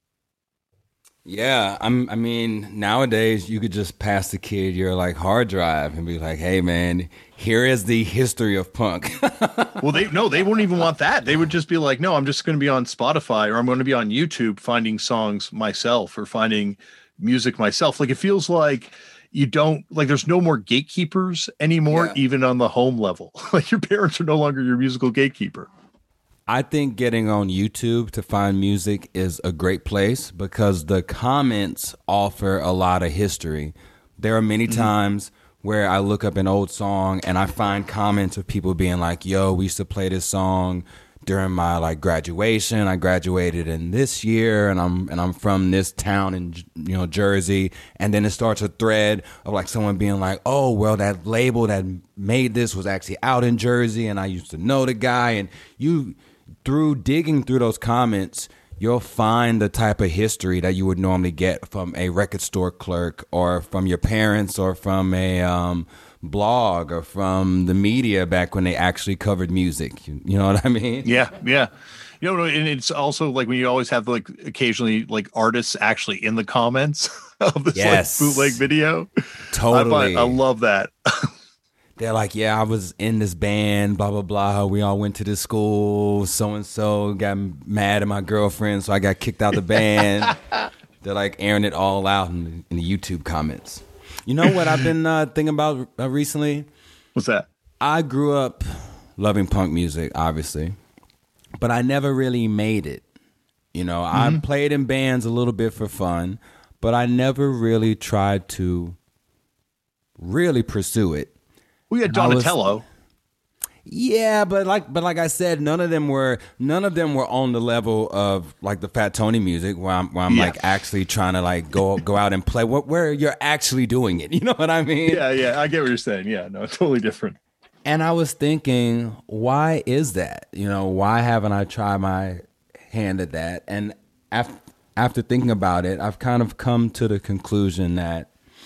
Yeah, I'm. I mean, nowadays you could just pass the kid your like hard drive and be like, "Hey, man, here is the history of punk." Well, they no, they wouldn't even want that. They would just be like, "No, I'm just going to be on Spotify, or I'm going to be on YouTube finding songs myself, or finding music myself." Like it feels like you don't like. There's no more gatekeepers anymore, yeah. even on the home level. Like your parents are no longer your musical gatekeeper. I think getting on YouTube to find music is a great place because the comments offer a lot of history. There are many mm-hmm. times where I look up an old song and I find comments of people being like, yo, we used to play this song during my like graduation. I graduated in this year and I'm and I'm from this town in, you know, Jersey. And then it starts a thread of like someone being like, oh, well, that label that made this was actually out in Jersey and I used to know the guy. And you... Through digging through those comments, you'll find the type of history that you would normally get from a record store clerk or from your parents or from a um, blog or from the media back when they actually covered music. You, you know what I mean? Yeah, yeah. You know, and it's also like when you always have like occasionally like artists actually in the comments of this yes. like bootleg video. Totally. I, find, I love that. They're like, yeah, I was in this band, blah, blah, blah. We all went to this school. So-and-so got mad at my girlfriend, so I got kicked out of the band. They're like airing it all out in the, in the YouTube comments. You know what I've been uh, thinking about uh, recently? What's that? I grew up loving punk music, obviously, but I never really made it. You know, mm-hmm. I played in bands a little bit for fun, but I never really tried to really pursue it. We had Donatello. Was, Yeah, but like but like I said, none of them were none of them were on the level of like the Fat Tony music where I'm where I'm Yeah. like actually trying to like go go out and play what where you're actually doing it. You know what I mean? Yeah, yeah, I get what you're saying. Yeah, no, totally different. And I was thinking, why is that? You know, why haven't I tried my hand at that? And after after thinking about it, I've kind of come to the conclusion that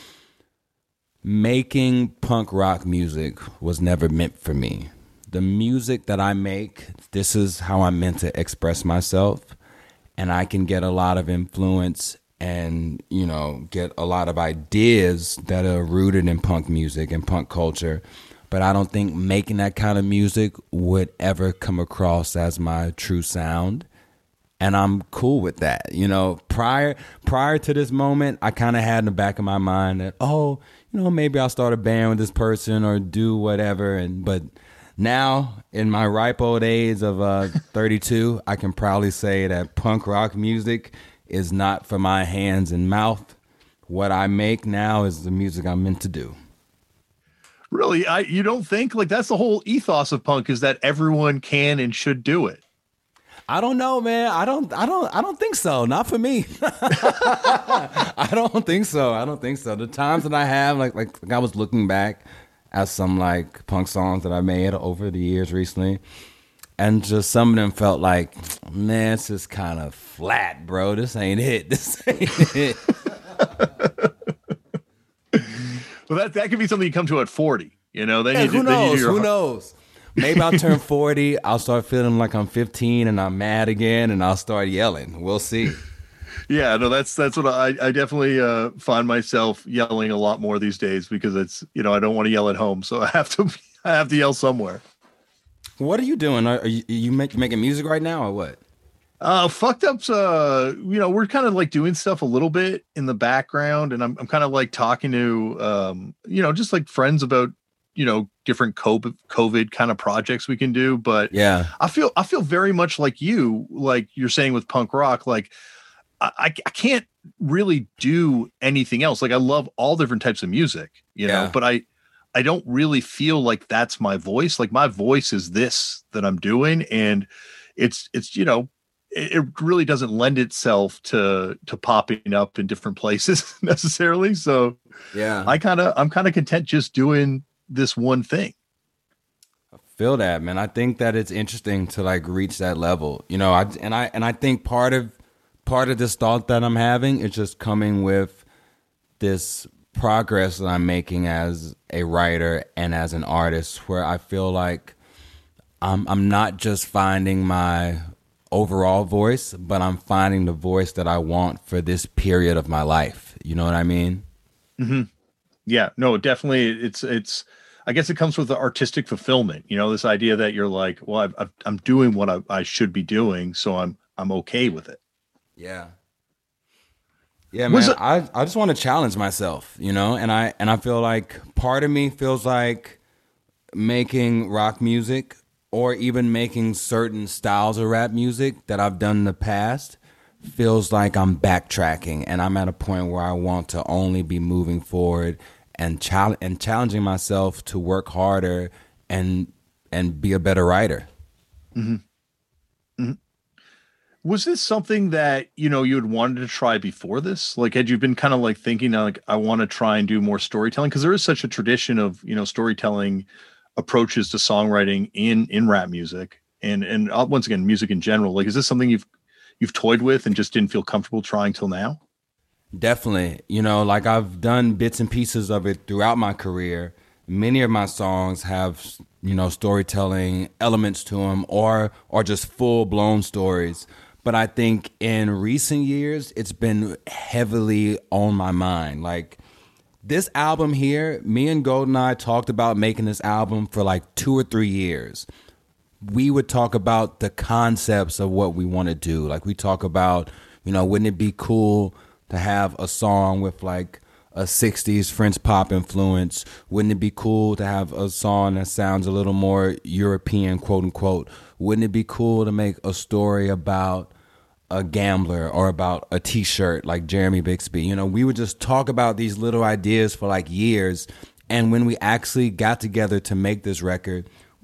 making punk rock music was never meant for me. The music that I make, this is how I'm meant to express myself, and I can get a lot of influence and, you know, get a lot of ideas that are rooted in punk music and punk culture, but I don't think making that kind of music would ever come across as my true sound. And I'm cool with that. You know, prior prior to this moment, I kind of had in the back of my mind that, oh, you know, maybe I'll start a band with this person or do whatever. And but now, in my ripe old age of uh, thirty-two, I can proudly say that punk rock music is not for my hands and mouth. What I make now is the music I'm meant to do. Really, I you don't think like that's the whole ethos of punk is that everyone can and should do it. I don't know, man. I don't. I don't. I don't think so. Not for me. I don't think so. I don't think so. The times that I have, like, like, like I was looking back at some like punk songs that I made over the years recently, and just some of them felt like, man, it's just kind of flat, bro. This ain't it. This ain't it. Well, that that could be something you come to at forty. You know, then Yeah, you who do, then you knows? do your, Who knows? Maybe I'll turn forty. I'll start feeling like I'm fifteen and I'm mad again, and I'll start yelling. We'll see. Yeah, no, that's that's what I I definitely uh, find myself yelling a lot more these days because it's you know I don't want to yell at home, so I have to I have to yell somewhere. What are you doing? Are you, you make, making music right now or what? Uh, fucked up's uh you know we're kind of like doing stuff a little bit in the background, and I'm I'm kind of like talking to um you know just like friends about you know different COVID COVID kind of projects we can do, but Yeah. I feel I feel very much like you, like you're saying with punk rock, like. I, I can't really do anything else. Like I love all different types of music, you know, Yeah. but I, I don't really feel like that's my voice. Like my voice is this that I'm doing. And it's, it's, you know, it, it really doesn't lend itself to, to popping up in different places necessarily. So Yeah. I kind of, I'm kind of content just doing this one thing. Feel that, man. I think that it's interesting to like reach that level, you know, I, and I, and I think part of, part of this thought that I'm having is just coming with this progress that I'm making as a writer and as an artist, where I feel like I'm I'm not just finding my overall voice, but I'm finding the voice that I want for this period of my life. You know what I mean? Mm-hmm. Yeah, no, definitely. It's, it's, I guess it comes with the artistic fulfillment, you know, this idea that you're like, well, I've, I've, I'm doing what I, I should be doing. So I'm, I'm okay with it. Yeah. Yeah, Was man. it- I, I just want to challenge myself, you know, and I and I feel like part of me feels like making rock music or even making certain styles of rap music that I've done in the past feels like I'm backtracking, and I'm at a point where I want to only be moving forward and chal- and challenging myself to work harder and and be a better writer. Mm-hmm. Mm-hmm. Was this something that, you know, you had wanted to try before this? Like, had you been kind of like thinking like, I want to try and do more storytelling? Because there is such a tradition of, you know, storytelling approaches to songwriting in, in rap music and, and uh, once again, music in general. Like, is this something you've, you've toyed with and just didn't feel comfortable trying till now? Definitely. You know, like I've done bits and pieces of it throughout my career. Many of my songs have, you know, storytelling elements to them or or just full-blown stories. But I think in recent years, it's been heavily on my mind. Like this album here, me and Goldeneye talked about making this album for like two or three years. We would talk about the concepts of what we want to do. Like we talk about, you know, wouldn't it be cool to have a song with like a sixties French pop influence? Wouldn't it be cool to have a song that sounds a little more European, quote unquote? Wouldn't it be cool to make a story about a gambler or about a t-shirt like Jeremy Bixby? You know, we would just talk about these little ideas for like years. And when we actually got together to make this record,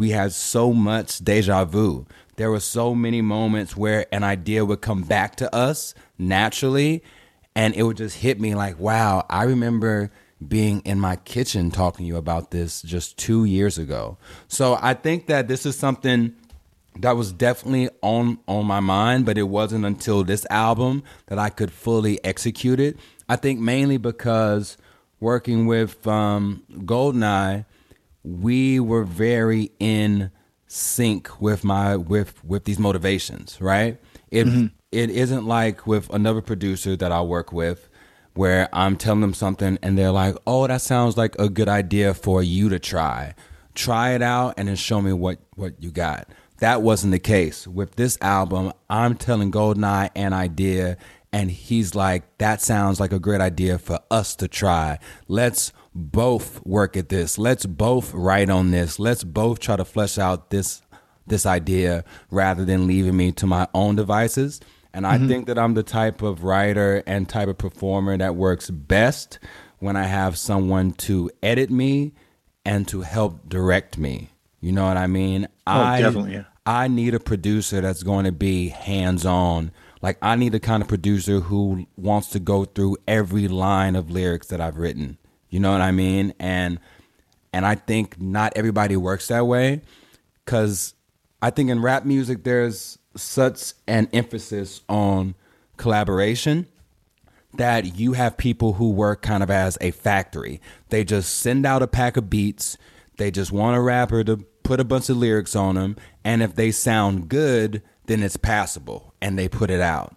we had so much deja vu. There were so many moments where an idea would come back to us naturally, and it would just hit me like, wow, I remember being in my kitchen talking to you about this just two years ago. So I think that this is something that was definitely on on my mind, but it wasn't until this album that I could fully execute it. I think mainly because working with um, Goldeneye, we were very in sync with my with with these motivations, right? It mm-hmm. it isn't like with another producer that I work with where I'm telling them something and they're like, "Oh, that sounds like a good idea for you to try. Try it out and then show me what what you got." That wasn't the case. With this album, I'm telling Goldeneye an idea, and he's like, that sounds like a great idea for us to try. Let's both work at this. Let's both write on this. Let's both try to flesh out this this idea rather than leaving me to my own devices. And I mm-hmm. think that I'm the type of writer and type of performer that works best when I have someone to edit me and to help direct me. You know what I mean? Oh, I, definitely, yeah. I need a producer that's going to be hands-on. Like, I need the kind of producer who wants to go through every line of lyrics that I've written. You know what I mean? And and I think not everybody works that way, because I think in rap music there's such an emphasis on collaboration that you have people who work kind of as a factory. They just send out a pack of beats. They just want a rapper to put a bunch of lyrics on them, and if they sound good, then it's passable, and they put it out.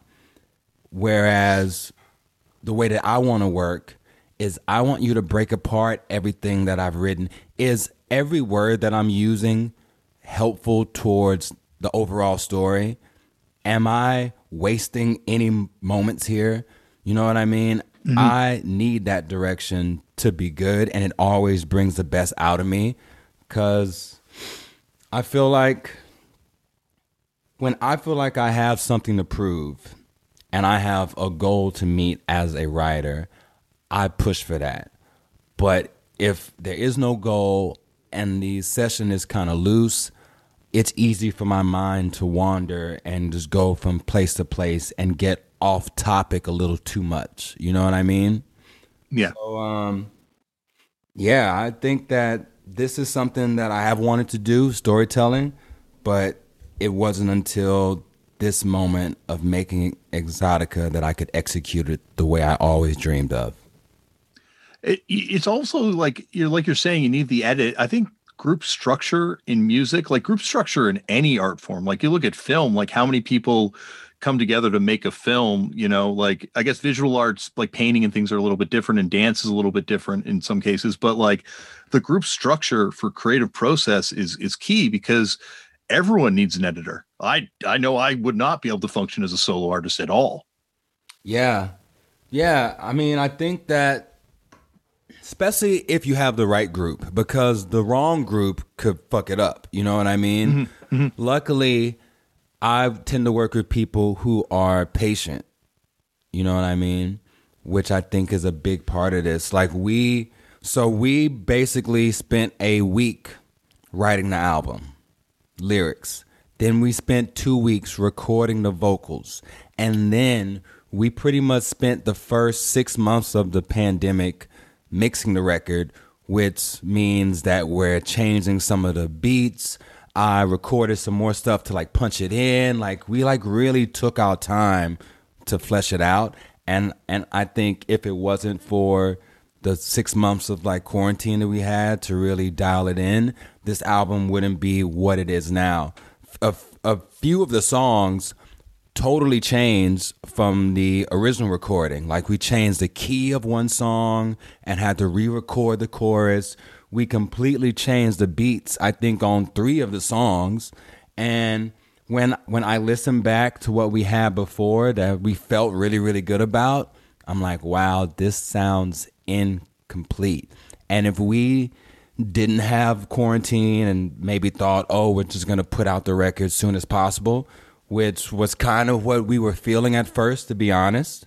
Whereas the way that I want to work is I want you to break apart everything that I've written. Is every word that I'm using helpful towards the overall story? Am I wasting any moments here? You know what I mean? Mm-hmm. I need that direction to be good, and it always brings the best out of me, because I feel like when I feel like I have something to prove and I have a goal to meet as a writer, I push for that. But if there is no goal and the session is kind of loose, it's easy for my mind to wander and just go from place to place and get off topic a little too much. You know what I mean? Yeah. So, um, yeah, I think that this is something that I have wanted to do, storytelling, but it wasn't until this moment of making Exotica that I could execute it the way I always dreamed of. It, it's also like you're like you're saying, you need the edit. I think group structure in music, like group structure in any art form, like you look at film, like how many people come together to make a film, you know, like I guess visual arts, like painting and things are a little bit different, and dance is a little bit different in some cases, but like the group structure for creative process is is key, because everyone needs an editor. I I know I would not be able to function as a solo artist at all. Yeah. Yeah. I mean, I think that especially if you have the right group, because the wrong group could fuck it up. You know what I mean? Mm-hmm. Mm-hmm. Luckily, I tend to work with people who are patient. You know what I mean? Which I think is a big part of this. Like we, so we basically spent a week writing the album, lyrics. Then we spent two weeks recording the vocals. And then we pretty much spent the first six months of the pandemic mixing the record, which means that we're changing some of the beats. I recorded some more stuff to like punch it in. Like we like really took our time to flesh it out. And and I think if it wasn't for the six months of like quarantine that we had to really dial it in, this album wouldn't be what it is now. A, a few of the songs totally changed from the original recording. Like we changed the key of one song and had to re-record the chorus. We completely changed the beats, I think, on three of the songs. And when when I listen back to what we had before that we felt really, really good about, I'm like, wow, this sounds incomplete. And if we didn't have quarantine and maybe thought, oh, we're just going to put out the record as soon as possible, which was kind of what we were feeling at first, to be honest,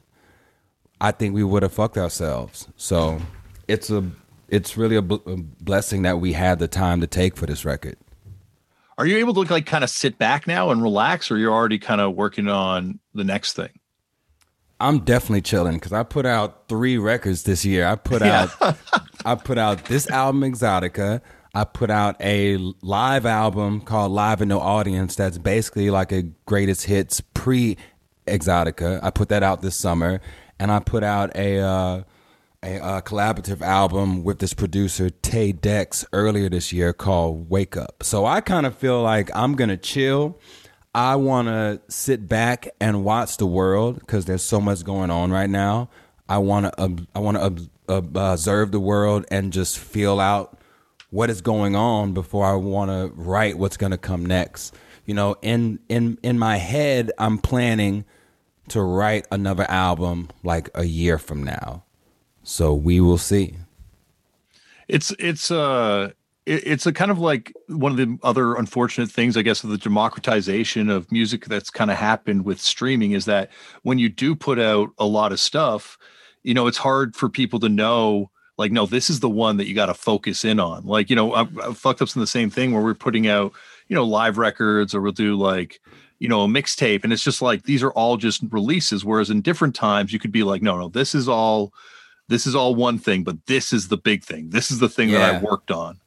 I think we would have fucked ourselves. So it's a it's really a, bl- a blessing that we had the time to take for this record. Are you able to like kind of sit back now and relax, or you're already kind of working on the next thing? I'm definitely chilling because I put out three records this year. I put Yeah. out I put out this album Exotica. I put out a live album called Live and No Audience that's basically like a greatest hits pre-Exotica. I put that out this summer. And I put out a, uh, a, a collaborative album with this producer, Tay Dex, earlier this year called Wake Up. So I kind of feel like I'm going to chill. I want to sit back and watch the world because there's so much going on right now. I want to uh, I want to uh, observe the world and just feel out what is going on before I want to write what's going to come next. You know, in in in my head, I'm planning to write another album like a year from now. So we will see. It's it's uh it's a kind of like one of the other unfortunate things, I guess, of the democratization of music that's kind of happened with streaming is that when you do put out a lot of stuff, you know, it's hard for people to know, like, no, this is the one that you got to focus in on. Like, you know, I've, I've fucked up in the same thing where we're putting out, you know, live records, or we'll do like, you know, a mixtape. And it's just like, these are all just releases. Whereas in different times you could be like, no, no, this is all, this is all one thing, but this is the big thing. This is the thing Yeah. that I worked on.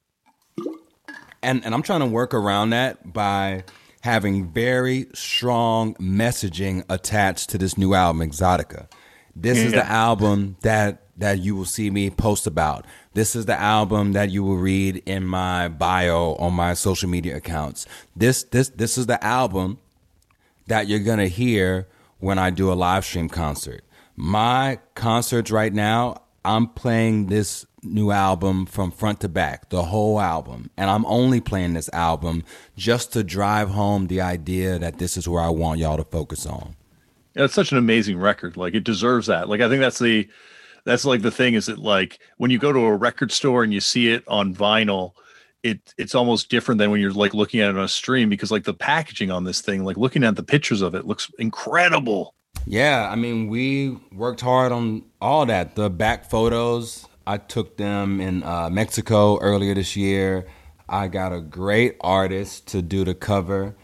And and I'm trying to work around that by having very strong messaging attached to this new album, Exotica. This is Yeah. the album that that you will see me post about. This is the album that you will read in my bio on my social media accounts. This this this is the album that you're gonna hear when I do a live stream concert. My concerts right now, I'm playing this new album from front to back, the whole album. And I'm only playing this album just to drive home the idea that this is where I want y'all to focus on. Yeah, it's such an amazing record. Like, it deserves that. Like, I think that's the, that's like the thing is that, like, when you go to a record store and you see it on vinyl, it it's almost different than when you're like looking at it on a stream, because like the packaging on this thing, like looking at the pictures of it, looks incredible. Yeah, I mean, we worked hard on all that. The back photos, I took them in uh, Mexico earlier this year. I got a great artist to do the cover.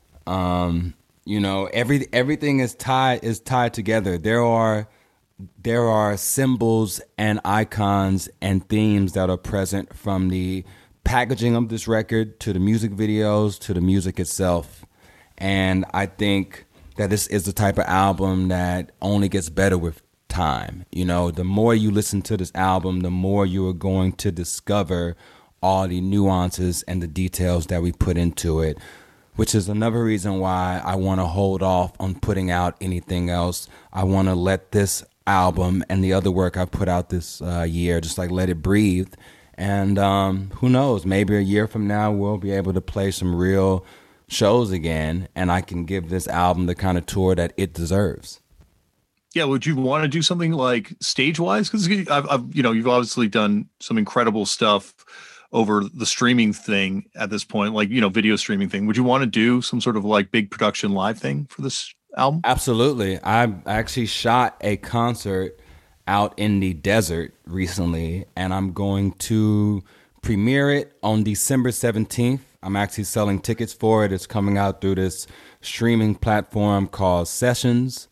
Um, you know, every everything is tied is tied together. There are there are symbols and icons and themes that are present from the packaging of this record to the music videos to the music itself. And I think that this is the type of album that only gets better with time. You know, the more you listen to this album, the more you are going to discover all the nuances and the details that we put into it, which is another reason why I want to hold off on putting out anything else. I want to let this album and the other work I put out this uh, year, just like let it breathe. And um, who knows, maybe a year from now we'll be able to play some real shows again, and I can give this album the kind of tour that it deserves. Yeah, would you want to do something like stage wise? Because I've, I've, you know, you've obviously done some incredible stuff over the streaming thing at this point, like, you know, video streaming thing. Would you want to do some sort of like big production live thing for this album? Absolutely. I actually shot a concert out in the desert recently, and I'm going to premiere it on December seventeenth. I'm actually selling tickets for it. It's coming out through this streaming platform called Sessions.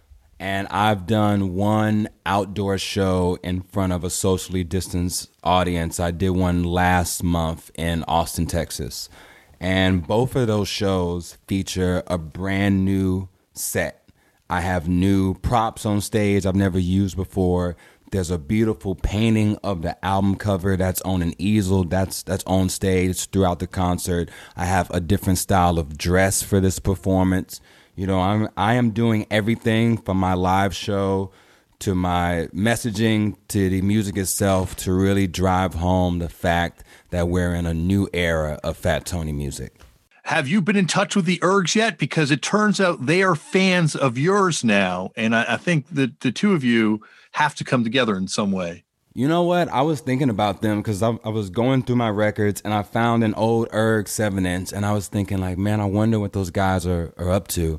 And I've done one outdoor show in front of a socially distanced audience. I did one last month in Austin, Texas. And both of those shows feature a brand new set. I have new props on stage I've never used before. There's a beautiful painting of the album cover that's on an easel that's that's on stage throughout the concert. I have a different style of dress for this performance. You know, I'm I am doing everything from my live show to my messaging to the music itself to really drive home the fact that we're in a new era of Fat Tony music. Have you been in touch with the Ergs yet? Because it turns out they are fans of yours now, and I, I think that the two of you have to come together in some way. You know what? I was thinking about them because I, I was going through my records and I found an old Erg seven inch and I was thinking like, man, I wonder what those guys are, are up to.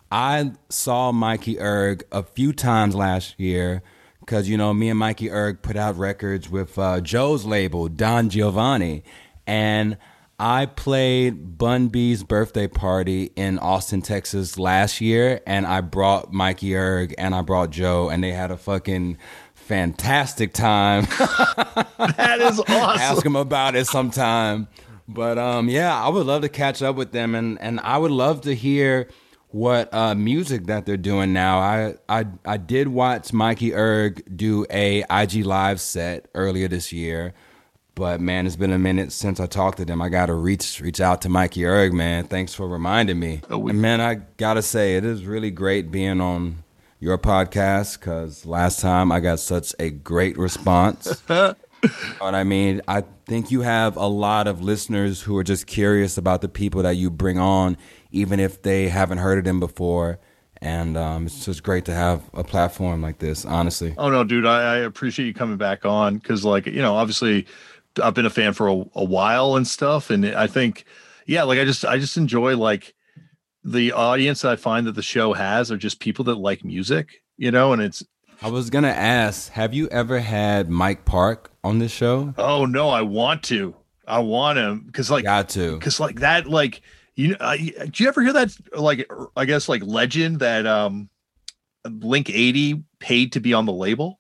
I saw Mikey Erg a few times last year because, you know, me and Mikey Erg put out records with uh, Joe's label, Don Giovanni. And I played Bun B's birthday party in Austin, Texas last year, and I brought Mikey Erg and I brought Joe, and they had a fucking fantastic time. That is awesome. Ask them about it sometime. But um, yeah, I would love to catch up with them, and, and I would love to hear what uh, music that they're doing now. I, I I did watch Mikey Erg do a I G Live set earlier this year. But man, it's been a minute since I talked to them. I gotta reach reach out to Mikey Erg, man. Thanks for reminding me. Oh, we- and man, I gotta say, it is really great being on your podcast, because last time I got such a great response. You know what I mean? I think you have a lot of listeners who are just curious about the people that you bring on, even if they haven't heard of them before. And um, it's just great to have a platform like this, honestly. Oh no, dude, I, I appreciate you coming back on, because, like, you know, obviously I've been a fan for a, a while and stuff. And I think, yeah, like I just, I just enjoy, like, the audience that I find that the show has are just people that like music, you know, and it's, I was going to ask, have you ever had Mike Park on this show? Oh no, I want to, I want him. Cause like, got to, cause like that, like, you know, uh, did you ever hear that? Like, I guess like legend that, um, Blink eighty paid to be on the label.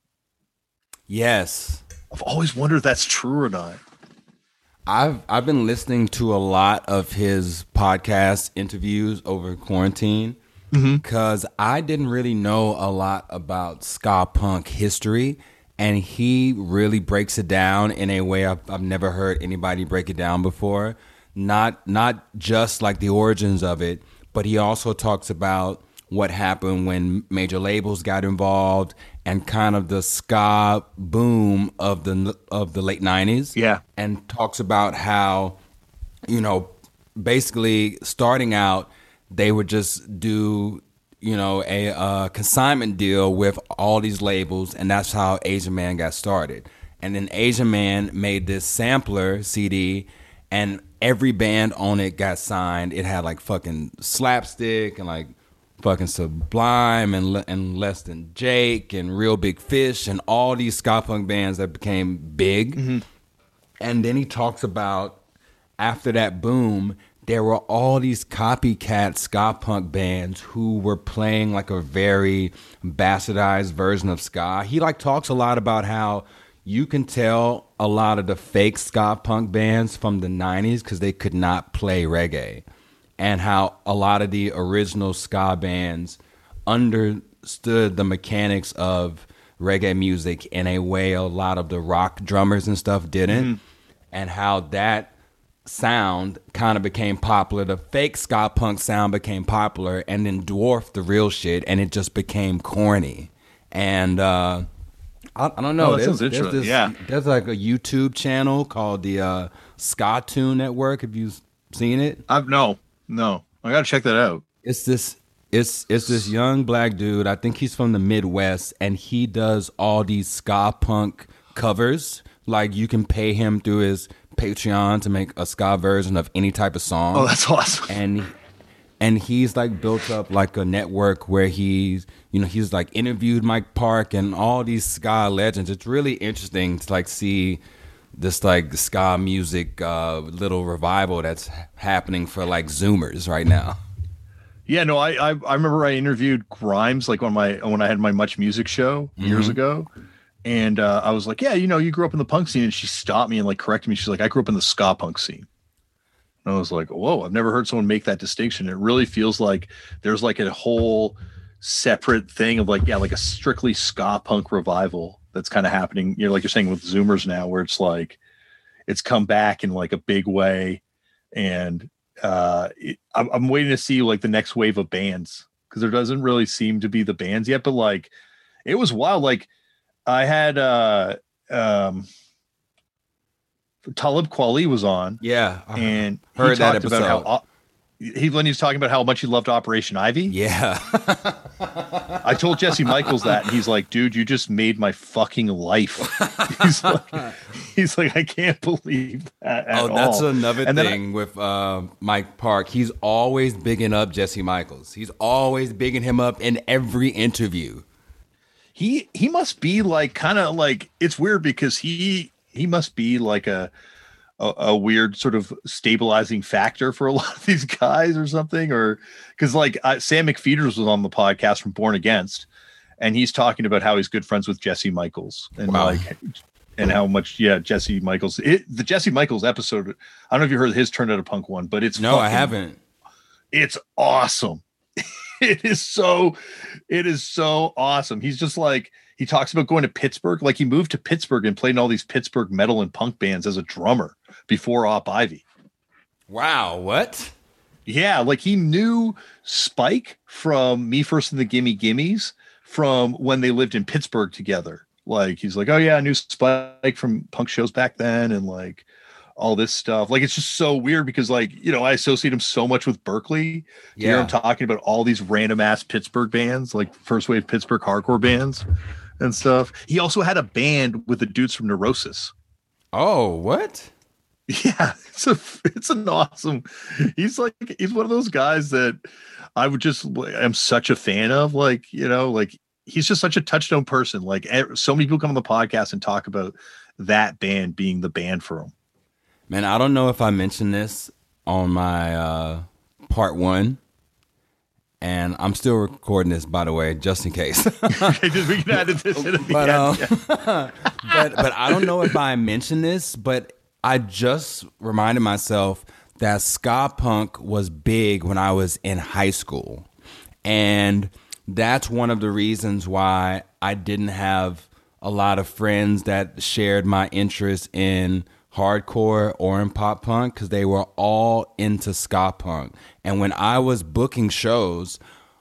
Yes. I've always wondered if that's true or not. I've I've been listening to a lot of his podcast interviews over quarantine, because mm-hmm. I didn't really know a lot about ska punk history, and he really breaks it down in a way I've, I've never heard anybody break it down before. Not not just like the origins of it, but he also talks about what happened when major labels got involved and kind of the ska boom of the of the late nineties. Yeah. And talks about how, you know, basically starting out, they would just do, you know, a uh, consignment deal with all these labels, and that's how Asian Man got started. And then Asian Man made this sampler C D, and every band on it got signed. It had like fucking Slapstick and like fucking Sublime and Le- and Less Than Jake and Real Big Fish and all these ska punk bands that became big. Mm-hmm. And then he talks about after that boom, there were all these copycat ska punk bands who were playing like a very bastardized version of ska. He like talks a lot about how you can tell a lot of the fake ska punk bands from the nineties because they could not play reggae, and how a lot of the original ska bands understood the mechanics of reggae music in a way a lot of the rock drummers and stuff didn't, mm-hmm. and how that sound kind of became popular. The fake ska punk sound became popular and then dwarfed the real shit, and it just became corny. And uh, I, I don't know. Oh, that there's, sounds interesting. There's, this, yeah. there's like a YouTube channel called the uh, Ska Tune Network. Have you seen it? I've no, no. I gotta check that out. It's this. It's it's this young black dude. I think he's from the Midwest, and he does all these ska punk covers. Like, you can pay him through his Patreon to make a ska version of any type of song. Oh, that's awesome. And and he's like built up like a network where he's, you know, he's like interviewed Mike Park and all these ska legends. It's really interesting to like see this like ska music uh, little revival that's happening for like Zoomers right now. Yeah, no, I, I I remember I interviewed Grimes like on my when I had my Much Music show years mm-hmm. ago. And uh, I was like, yeah, you know, you grew up in the punk scene. And she stopped me and like corrected me. She's like, I grew up in the ska punk scene. And I was like, whoa, I've never heard someone make that distinction. It really feels like there's like a whole separate thing of like, yeah, like a strictly ska punk revival that's kind of happening. You know, like you're saying with Zoomers now, where it's like, it's come back in like a big way. And uh, it, I'm, I'm waiting to see like the next wave of bands, because there doesn't really seem to be the bands yet. But like, it was wild. Like, I had uh, um, Talib Kweli was on. Yeah, I and heard he that talked episode. about how he when he was talking about how much he loved Operation Ivy. Yeah, I told Jesse Michaels that, and he's like, "Dude, you just made my fucking life." he's like, he's like, I can't believe that. At oh, that's all. another and thing I, with uh, Mike Park. He's always bigging up Jesse Michaels. He's always bigging him up in every interview. He he must be like kind of like, it's weird because he he must be like a a, a weird sort of stabilizing factor for a lot of these guys or something, or because like uh, Sam McFeeters was on the podcast from Born Against, and he's talking about how he's good friends with Jesse Michaels and wow. like and how much yeah Jesse Michaels it, the Jesse Michaels episode. I don't know if you heard his Turn Out a Punk one, but it's no, fucking, I haven't. It's awesome. It is so it is so awesome. He's just like. He talks about going to Pittsburgh. Like he moved to Pittsburgh and played in all these Pittsburgh metal and punk bands as a drummer before Op Ivy. Wow. What? Yeah. Like he knew Spike from Me First and the Gimme Gimmes from when they lived in Pittsburgh together. Like he's like, oh yeah, I knew Spike from punk shows back then. And like all this stuff. Like it's just so weird because like, you know, I associate him so much with Berkeley. Yeah. Hear him talking about all these random ass Pittsburgh bands, like first wave Pittsburgh hardcore bands. And stuff. He also had a band with the dudes from Neurosis. Oh, what? Yeah, it's a it's an awesome. He's like he's one of those guys that I would just I'm such a fan of. Like you know, like he's just such a touchstone person. Like so many people come on the podcast and talk about that band being the band for him. Man, I don't know if I mentioned this on my uh, part one. And I'm still recording this, by the way, just in case. We can add this in at the but, end. Um, but but I don't know if I mentioned this, but I just reminded myself that ska punk was big when I was in high school, and that's one of the reasons why I didn't have a lot of friends that shared my interest in hardcore or in pop punk because they were all into ska punk. And when I was booking shows,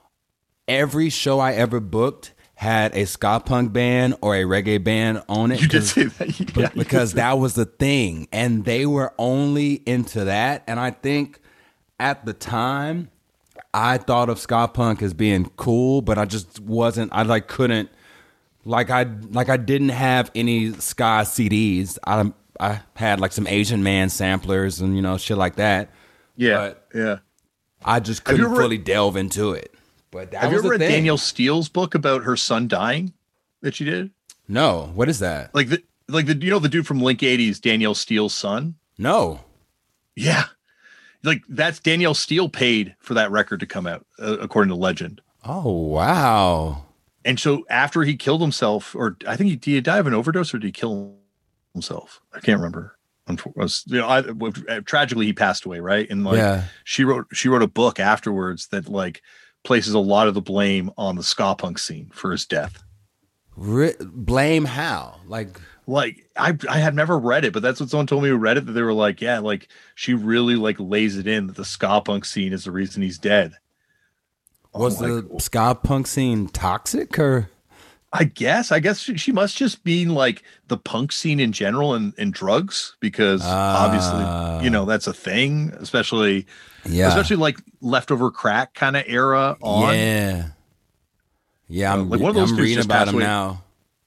every show I ever booked had a ska punk band or a reggae band on it. You did say that. Yeah, because that was the thing. And they were only into that. And I think at the time, I thought of ska punk as being cool, but I just wasn't, I like couldn't, like I, like I didn't have any ska C Ds. I I had like some Asian Man samplers and, you know, shit like that. Yeah. But yeah. I just couldn't fully read, delve into it. But that have was you ever the read thing. Danielle Steele's book about her son dying that she did? No. What is that? Like the, like the, you know, the dude from Link eighties, Danielle Steele's son? No. Yeah. Like that's Danielle Steele paid for that record to come out, uh, according to legend. Oh, wow. And so after he killed himself, or I think he, did he die of an overdose or did he kill himself? I can't remember. You know, I, tragically he passed away, right? And like yeah. she wrote she wrote a book afterwards that like places a lot of the blame on the ska punk scene for his death. Re- blame how? Like like I I had never read it, but that's what someone told me who read it, that they were like, yeah, like she really like lays it in that the ska punk scene is the reason he's dead. Was oh, the like, ska punk scene toxic or? I guess. I guess she, she must just be like the punk scene in general and, and drugs because uh, obviously, you know, that's a thing, especially, yeah, especially like Leftover Crack kind of era on. Yeah. Yeah. I'm, uh, like one of those I'm dudes reading just about passed him away. now.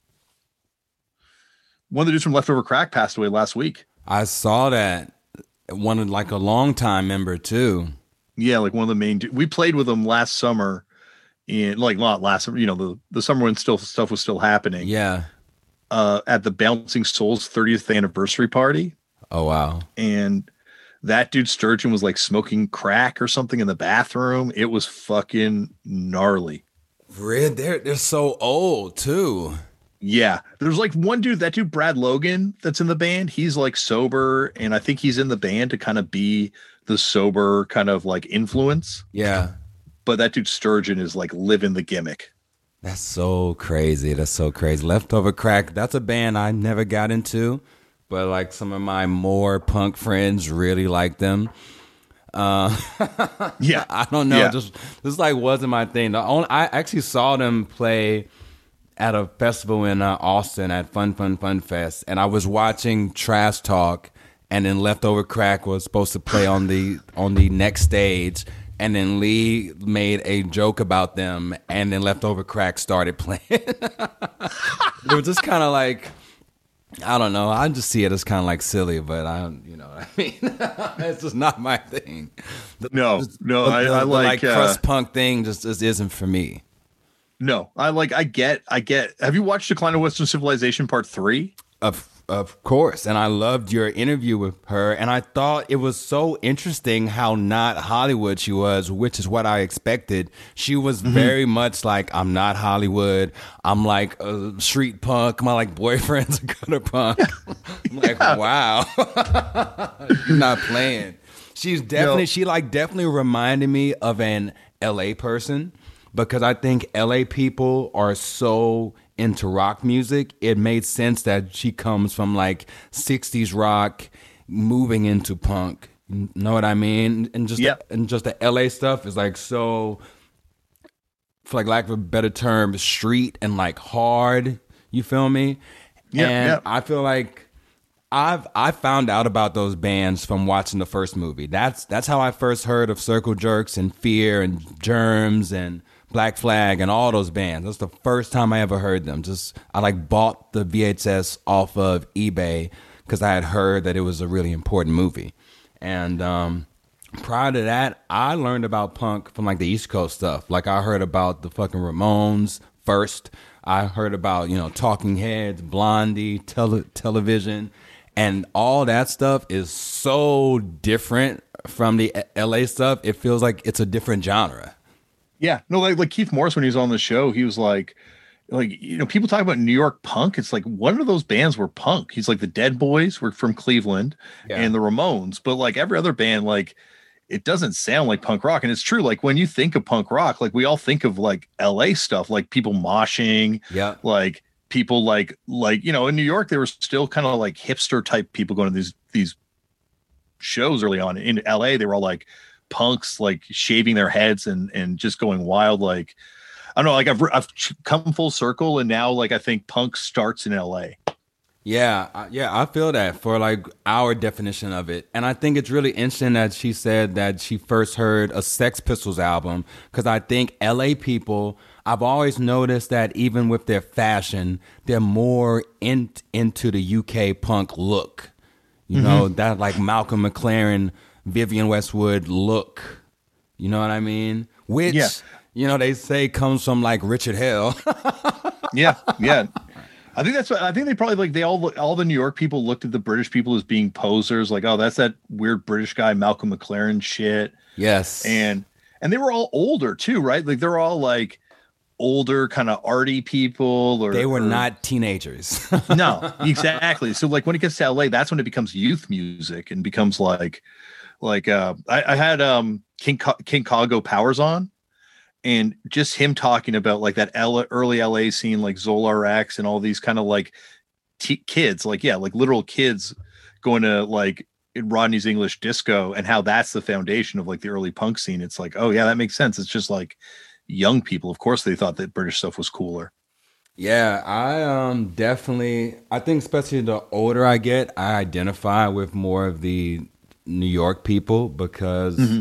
One of the dudes from Leftover Crack passed away last week. I saw that. One of like a longtime member too. Yeah. Like one of the main, du- we played with him last summer. In like not last summer, you know, the, the summer when still stuff was still happening. Yeah. Uh, at the Bouncing Souls thirtieth anniversary party. Oh wow. And that dude Sturgeon was like smoking crack or something in the bathroom. It was fucking gnarly. Red, they're they're so old too. Yeah. There's like one dude, that dude Brad Logan that's in the band. He's like sober, and I think he's in the band to kind of be the sober kind of like influence. Yeah. But that dude Sturgeon is like living the gimmick. That's so crazy. That's so crazy. Leftover Crack. That's a band I never got into, but like some of my more punk friends really like them. Uh, yeah, I don't know. Yeah. Just this like wasn't my thing. The only I actually saw them play at a festival in uh, Austin at Fun Fun Fun Fest, and I was watching Trash Talk, and then Leftover Crack was supposed to play on the on the next stage. And then Lee made a joke about them, and then Leftover Crack started playing. It was just kind of like, I don't know. I just see it as kind of like silly, but I, you know what I mean? It's just not my thing. The, no, no, the, I, the, I the, like, like uh, crust punk thing just, just isn't for me. No, I like, I get, I get. Have you watched Decline of Western Civilization Part Three? Of Of course. And I loved your interview with her. And I thought it was so interesting how not Hollywood she was, which is what I expected. She was mm-hmm. very much like, I'm not Hollywood. I'm like a street punk. My like boyfriend's a gutter punk. I'm like, yeah. Wow. You're not playing. She's definitely, no. she like definitely reminded me of an L A person, because I think L A people are so into rock music. It made sense that she comes from like sixties rock moving into punk. You know what I mean? And just yep. the, and just the L A stuff is like so, for like lack of a better term, street and like hard. You feel me? Yeah. And yep. I feel like I've I found out about those bands from watching the first movie. That's that's how I first heard of Circle Jerks and Fear and Germs and Black Flag and all those bands. That's the first time I ever heard them. Just I like bought the V H S off of eBay because I had heard that it was a really important movie. And um, prior to that, I learned about punk from like the East Coast stuff. Like I heard about the fucking Ramones first. I heard about, you know, Talking Heads, Blondie, tele- Television, and all that stuff is so different from the L A stuff. It feels like it's a different genre. Yeah, no, like like Keith Morris when he was on the show, he was like, like you know, people talk about New York punk. It's like one of those bands were punk. He's like the Dead Boys were from Cleveland, yeah. and the Ramones, but like every other band, like it doesn't sound like punk rock. And it's true. Like when you think of punk rock, like we all think of like L A stuff, like people moshing, yeah, like people like like you know in New York they were still kind of like hipster type people going to these these shows early on. In L A they were all like punks, like shaving their heads and and just going wild. Like I don't know, like I've I've come full circle, and now like I think punk starts in L A. Yeah, yeah, I feel that for like our definition of it. And I think it's really interesting that she said that she first heard a Sex Pistols album, because I think L A people, I've always noticed that even with their fashion, they're more in, into the U K punk look. You mm-hmm. know, that like Malcolm McLaren, Vivian Westwood look, you know what I mean? Which, yeah. you know, they say comes from like Richard Hell. yeah, yeah. I think that's what I think they probably like. They all all the New York people looked at the British people as being posers. Like, oh, that's that weird British guy Malcolm McLaren shit. Yes, and and they were all older too, right? Like they're all like older, kind of arty people. Or they were or, not teenagers. No, exactly. So like when it gets to L A, that's when it becomes youth music and becomes like. Like uh, I, I had um, King King Kago Powers on, and just him talking about like that L- early L A scene, like Zolar X and all these kind of like t- kids, like yeah, like literal kids going to like Rodney's English Disco, and how that's the foundation of like the early punk scene. It's like, oh yeah, that makes sense. It's just like young people. Of course, they thought that British stuff was cooler. Yeah, I um definitely. I think especially the older I get, I identify with more of the New York people, because mm-hmm.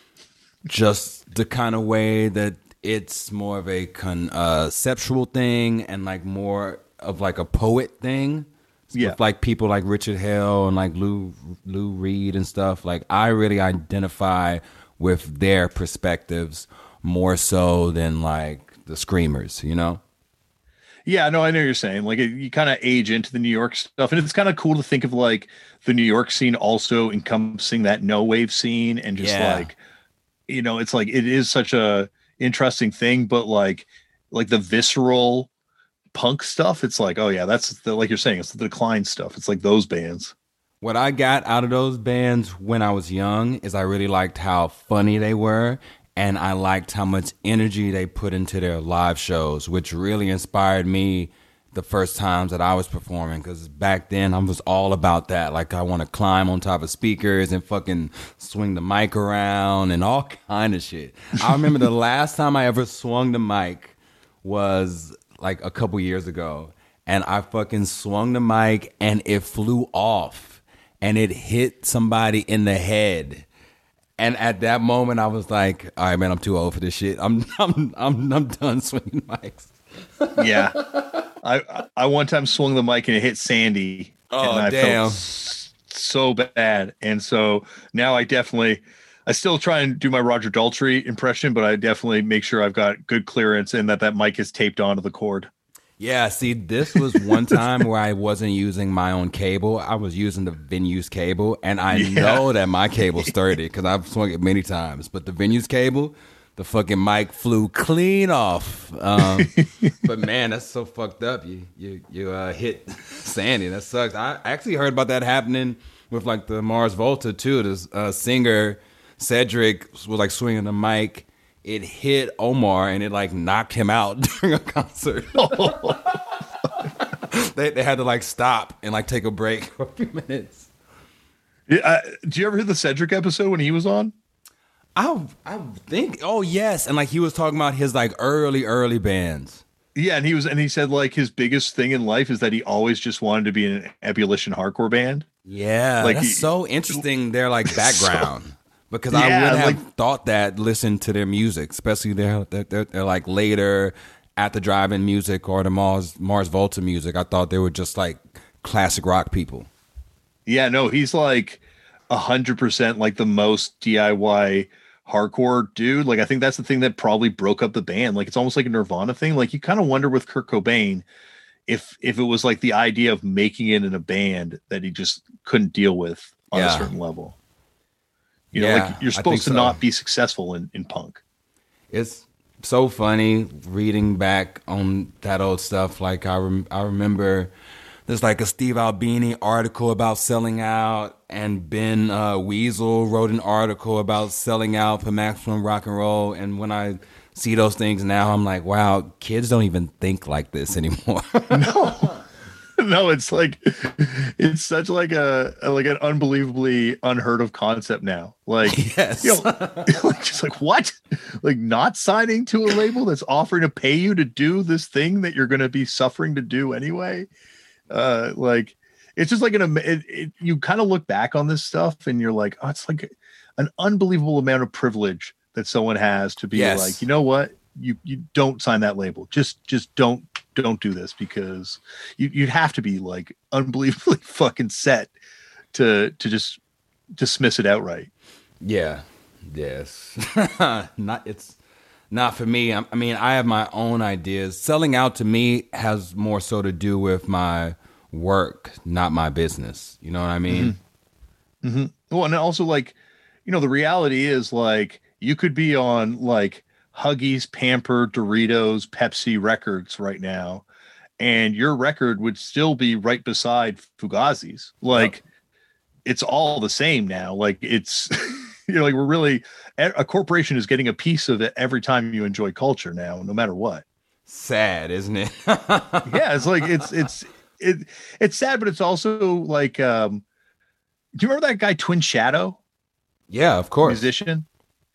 just the kind of way that it's more of a conceptual thing and like more of like a poet thing. Yeah. With like people like Richard Hell and like Lou Lou Reed and stuff. Like I really identify with their perspectives more so than like the screamers, you know? Yeah, no, I know what you're saying. Like, it, you kind of age into the New York stuff, and it's kind of cool to think of like the New York scene also encompassing that no wave scene, and just yeah. like, you know, it's like it is such a interesting thing, but like, like the visceral punk stuff, it's like, oh yeah, that's the, like you're saying, it's the decline stuff. It's like those bands. What I got out of those bands when I was young is I really liked how funny they were. And I liked how much energy they put into their live shows, which really inspired me the first times that I was performing. Because back then, I was all about that. Like, I want to climb on top of speakers and fucking swing the mic around and all kind of shit. I remember the last time I ever swung the mic was like a couple years ago. And I fucking swung the mic and it flew off. And it hit somebody in the head. And at that moment, I was like, "All right, man, I'm too old for this shit. I'm, I'm, I'm, I'm done swinging mics." Yeah, I, I one time swung the mic and it hit Sandy. Oh, and I damn! Felt so bad, and so now I definitely, I still try and do my Roger Daltrey impression, but I definitely make sure I've got good clearance and that that mic is taped onto the cord. Yeah, see, this was one time where I wasn't using my own cable. I was using the Venue's cable, and I Yeah. know that my cable's sturdy because I've swung it many times. But the Venue's cable, the fucking mic flew clean off. Um, but man, that's so fucked up. You you you uh, hit Sandy. That sucks. I actually heard about that happening with like the Mars Volta too. This uh, singer Cedric was like swinging the mic. It hit Omar and it like knocked him out during a concert. they they had to like stop and like take a break for a few minutes. Yeah, uh, did you ever hear the Cedric episode when he was on? I I think oh yes, and like he was talking about his like early early bands. Yeah, and he was and he said like his biggest thing in life is that he always just wanted to be in an ebullition hardcore band. Yeah, like that's he, so interesting. Their like background. So, because yeah, I would have like, thought that, listen to their music, especially their, their, their, their like later at the drive-in music or the Mars Mars Volta music. I thought they were just like classic rock people. Yeah, no, he's like a hundred percent like the most D I Y hardcore dude. Like I think that's the thing that probably broke up the band. Like it's almost like a Nirvana thing. Like you kind of wonder with Kurt Cobain if if it was like the idea of making it in a band that he just couldn't deal with on yeah. a certain level. You yeah, know, like you're supposed to so. not be successful in, in punk. It's so funny reading back on that old stuff. Like I, rem- I remember there's like a Steve Albini article about selling out, and Ben uh, Weasel wrote an article about selling out for Maximum Rock and Roll. And when I see those things now, I'm like, wow, kids don't even think like this anymore. No. No, it's like it's such like a like an unbelievably unheard of concept now. Like, yes. you know, like just like what? Like not signing to a label that's offering to pay you to do this thing that you're going to be suffering to do anyway. Uh, like it's just like an it, it, you kind of look back on this stuff and you're like, oh, it's like an unbelievable amount of privilege that someone has to be yes. like, you know what? You you don't sign that label. Just just don't. Don't do this because you, you'd have to be like unbelievably fucking set to to just dismiss it outright. Yeah, yes, not it's not for me. I, I mean, I have my own ideas. Selling out to me has more so to do with my work, not my business. You know what I mean? Mm-hmm. Mm-hmm. Well, and also like, you know, the reality is like you could be on like Huggies, Pamper, Doritos, Pepsi records right now, and your record would still be right beside Fugazi's. Like, yep. It's all the same now. Like, it's, you know, like we're really, a corporation is getting a piece of it every time you enjoy culture now, no matter what. Sad, isn't it? Yeah, it's like, it's, it's, it, it's sad, but it's also like, um, do you remember that guy, Twin Shadow? Yeah, of course. Musician.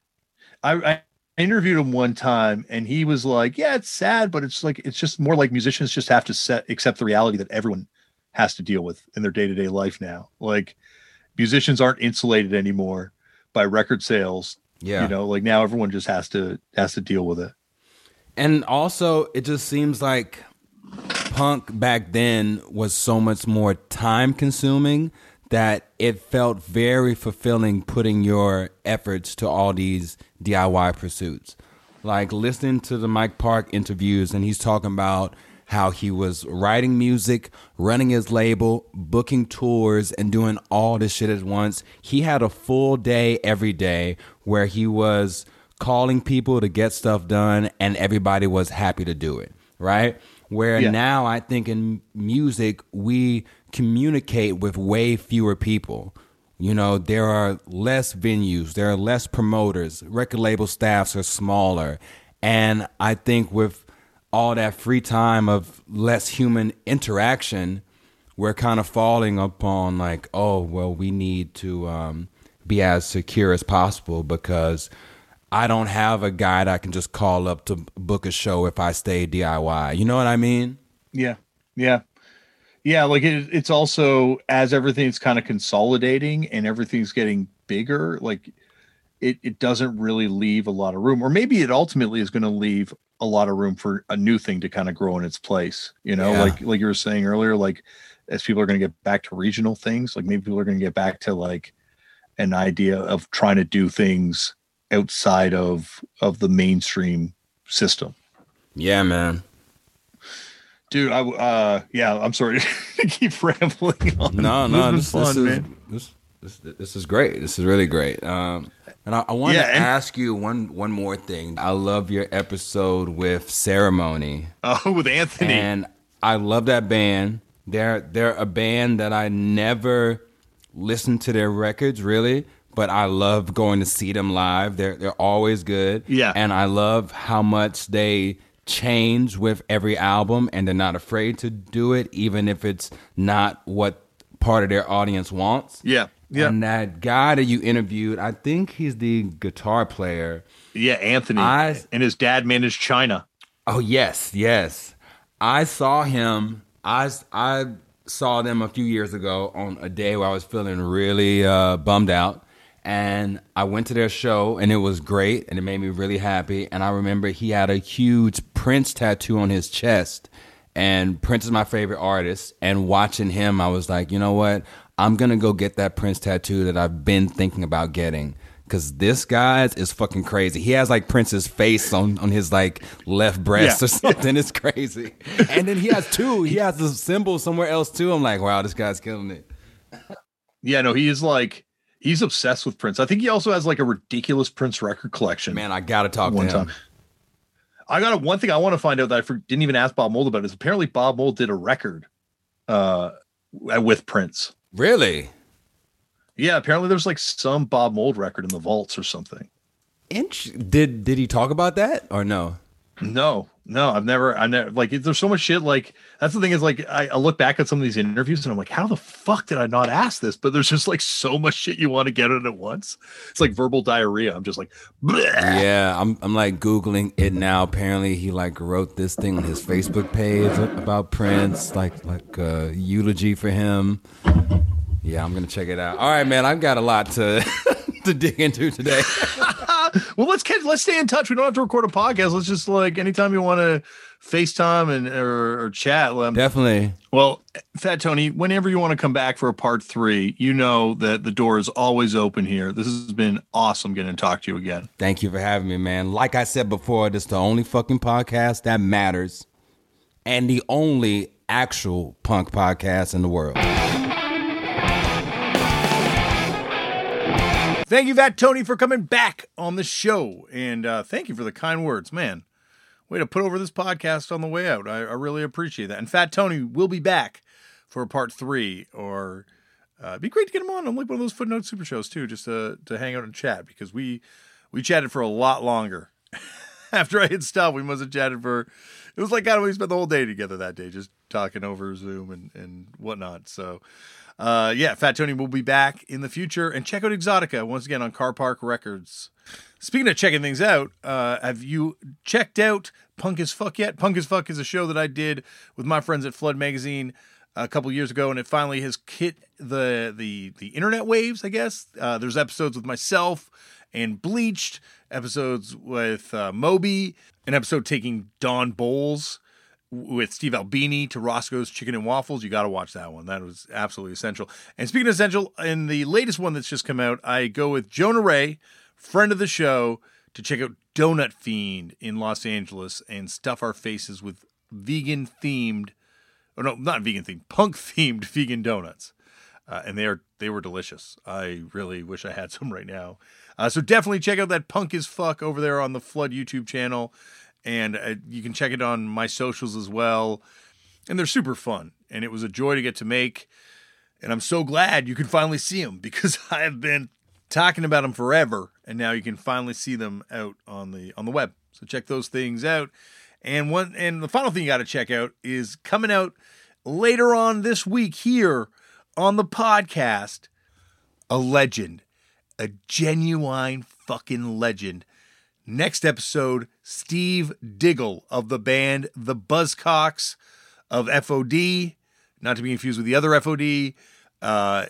I, I I interviewed him one time and he was like, yeah, it's sad, but it's like, it's just more like musicians just have to set, accept the reality that everyone has to deal with in their day-to-day life now. Like musicians aren't insulated anymore by record sales. Yeah. You know, like now everyone just has to, has to deal with it. And also it just seems like punk back then was so much more time consuming that it felt very fulfilling putting your efforts to all these D I Y pursuits. Like listening to the Mike Park interviews and he's talking about how he was writing music, running his label, booking tours, and doing all this shit at once. He had a full day every day where he was calling people to get stuff done and everybody was happy to do it, right? Where yeah. now I think in music, we communicate with way fewer people. You know, there are less venues, there are less promoters, record label staffs are smaller. And I think with all that free time of less human interaction, we're kind of falling upon like, oh, well, we need to um, be as secure as possible because I don't have a guy that I can just call up to book a show if I stay D I Y. You know what I mean? Yeah. Yeah. Yeah. Like it, it's also as everything's kind of consolidating and everything's getting bigger, like it, it doesn't really leave a lot of room, or maybe it ultimately is going to leave a lot of room for a new thing to kind of grow in its place. You know, yeah. like, like you were saying earlier, like as people are going to get back to regional things, like maybe people are going to get back to like an idea of trying to do things outside of of the mainstream system. Yeah, man. Dude, I uh yeah, I'm sorry to keep rambling on. No, no, this, this, fun, this is man. this, this this is great. This is really great. Um, and I, I want Yeah, to and- ask you one one more thing. I love your episode with Ceremony. Oh, with Anthony. And I love that band. They're they're a band that I never listened to their records really, but I love going to see them live. They're they're always good. Yeah. And I love how much they change with every album, and they're not afraid to do it, even if it's not what part of their audience wants. Yeah. Yeah. And that guy that you interviewed, I think he's the guitar player. Yeah, Anthony. I- and his dad managed China. Oh, yes, yes. I saw him. I, I saw them a few years ago on a day where I was feeling really uh, bummed out. And I went to their show, and it was great, and it made me really happy. And I remember he had a huge Prince tattoo on his chest. And Prince is my favorite artist. And watching him, I was like, you know what? I'm going to go get that Prince tattoo that I've been thinking about getting. Because this guy is fucking crazy. He has like Prince's face on, on his like left breast Yeah. or something. It's crazy. And then he has two. He has the symbol somewhere else too. I'm like, wow, this guy's killing it. Yeah, no, he is like he's obsessed with Prince. I think he also has like a ridiculous Prince record collection. Man, I got to talk one to him. time. I got a, one thing I want to find out that I for, didn't even ask Bob Mould about is apparently Bob Mould did a record uh, with Prince. Really? Yeah, apparently there's like some Bob Mould record in the vaults or something. Int- did did he talk about that or no? No, no, I've never, I never like. There's so much shit. Like that's the thing is like I, I look back at some of these interviews and I'm like, how the fuck did I not ask this? But there's just like so much shit you want to get in at once. It's like verbal diarrhea. I'm just like, bleh. Yeah, I'm I'm like Googling it now. Apparently he like wrote this thing on his Facebook page about Prince, like like a eulogy for him. Yeah, I'm gonna check it out. All right, man, I've got a lot to to dig into today. Well, let's get, let's stay in touch. We don't have to record a podcast. Let's just like anytime you want to FaceTime and or, or chat. Um, Definitely. Well, Fat Tony, whenever you want to come back for a part three, you know that the door is always open here. This has been awesome getting to talk to you again. Thank you for having me, man. Like I said before, this is the only fucking podcast that matters, and the only actual punk podcast in the world. Thank you, Fat Tony, for coming back on the show. And uh, thank you for the kind words, man. Way to put over this podcast on the way out. I, I really appreciate that. And Fat Tony will be back for a part three, or uh, it'd be great to get him on on like one of those Footnote Super shows too, just to to hang out and chat, because we we chatted for a lot longer. After I had stopped, we must have chatted for, it was like kind of we spent the whole day together that day, just talking over Zoom and, and whatnot. So uh, yeah, Fat Tony will be back in the future. And check out Exotica once again on Car Park Records. Speaking of checking things out, uh, have you checked out Punk as Fuck yet? Punk as Fuck is a show that I did with my friends at Flood Magazine a couple years ago, and it finally has hit the the the internet waves, I guess. Uh, there's episodes with myself and Bleached, episodes with uh, Moby, an episode taking Don Bowles with Steve Albini to Roscoe's Chicken and Waffles. You got to watch that one. That was absolutely essential. And speaking of essential, in the latest one that's just come out, I go with Jonah Ray, friend of the show, to check out Donut Fiend in Los Angeles and stuff our faces with vegan-themed, or no, not vegan-themed, punk-themed vegan donuts. Uh, and they are they were delicious. I really wish I had some right now. Uh, so definitely check out that Punk as Fuck over there on the Flood YouTube channel. And uh, you can check it on my socials as well. And they're super fun. And it was a joy to get to make. And I'm so glad you can finally see them, because I have been talking about them forever. And now you can finally see them out on the on the web. So check those things out. And one and the final thing you got to check out is coming out later on this week here on the podcast, a legend, a genuine fucking legend. Next episode, Steve Diggle of the band The Buzzcocks of F O D, not to be confused with the other F O D, uh,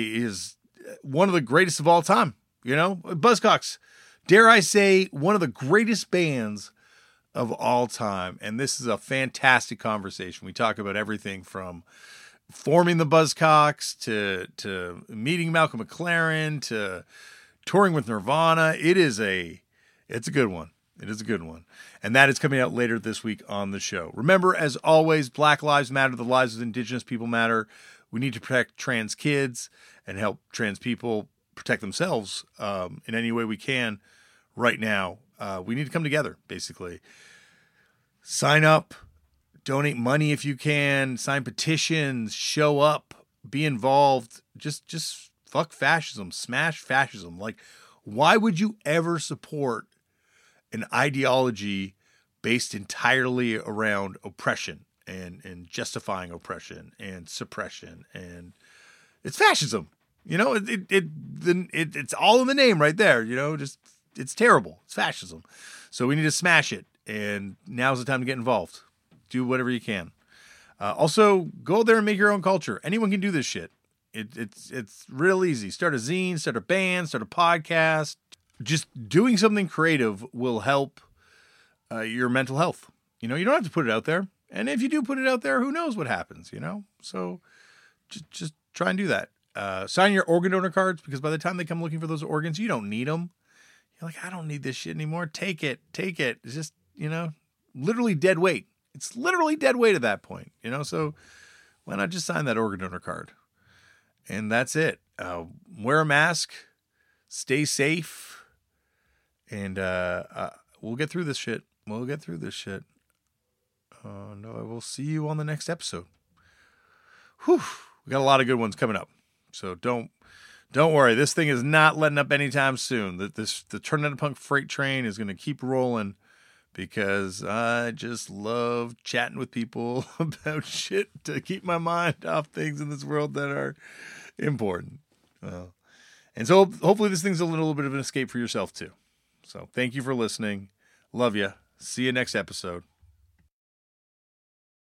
is one of the greatest of all time. You know, Buzzcocks, dare I say, one of the greatest bands of all time. And this is a fantastic conversation. We talk about everything from forming the Buzzcocks to to meeting Malcolm McLaren to touring with Nirvana. It is a it's a good one. It is a good one. And that is coming out later this week on the show. Remember, as always, Black Lives Matter. The lives of Indigenous people matter. We need to protect trans kids and help trans people protect themselves um, in any way we can right now. Uh, we need to come together, basically. Sign up. Donate money if you can. Sign petitions. Show up. Be involved. Just, just fuck fascism. Smash fascism. Like, why would you ever support an ideology based entirely around oppression and, and justifying oppression and suppression? And it's fascism. You know, it, it, it, it it's all in the name right there. You know, just, it's terrible. It's fascism. So we need to smash it. And now's the time to get involved. Do whatever you can. Uh, also, go there and make your own culture. Anyone can do this shit. It, it's it's real easy. Start a zine, start a band, start a podcast. Just doing something creative will help uh, your mental health. You know, you don't have to put it out there. And if you do put it out there, who knows what happens, you know? So just, just try and do that. Uh, sign your organ donor cards, because by the time they come looking for those organs, you don't need them. You're like, I don't need this shit anymore. Take it. Take it. It's just, you know, literally dead weight. It's literally dead weight at that point, you know? So why not just sign that organ donor card? And that's it. Uh, wear a mask, stay safe, and uh, uh, we'll get through this shit. We'll get through this shit. Uh, no, I will see you on the next episode. Whew. We got a lot of good ones coming up. So don't don't worry. This thing is not letting up anytime soon. The, this, the Turn Out a Punk freight train is going to keep rolling, because I just love chatting with people about shit to keep my mind off things in this world that are important. Uh, and so hopefully this thing's a little bit of an escape for yourself too. So thank you for listening. Love you. See you next episode.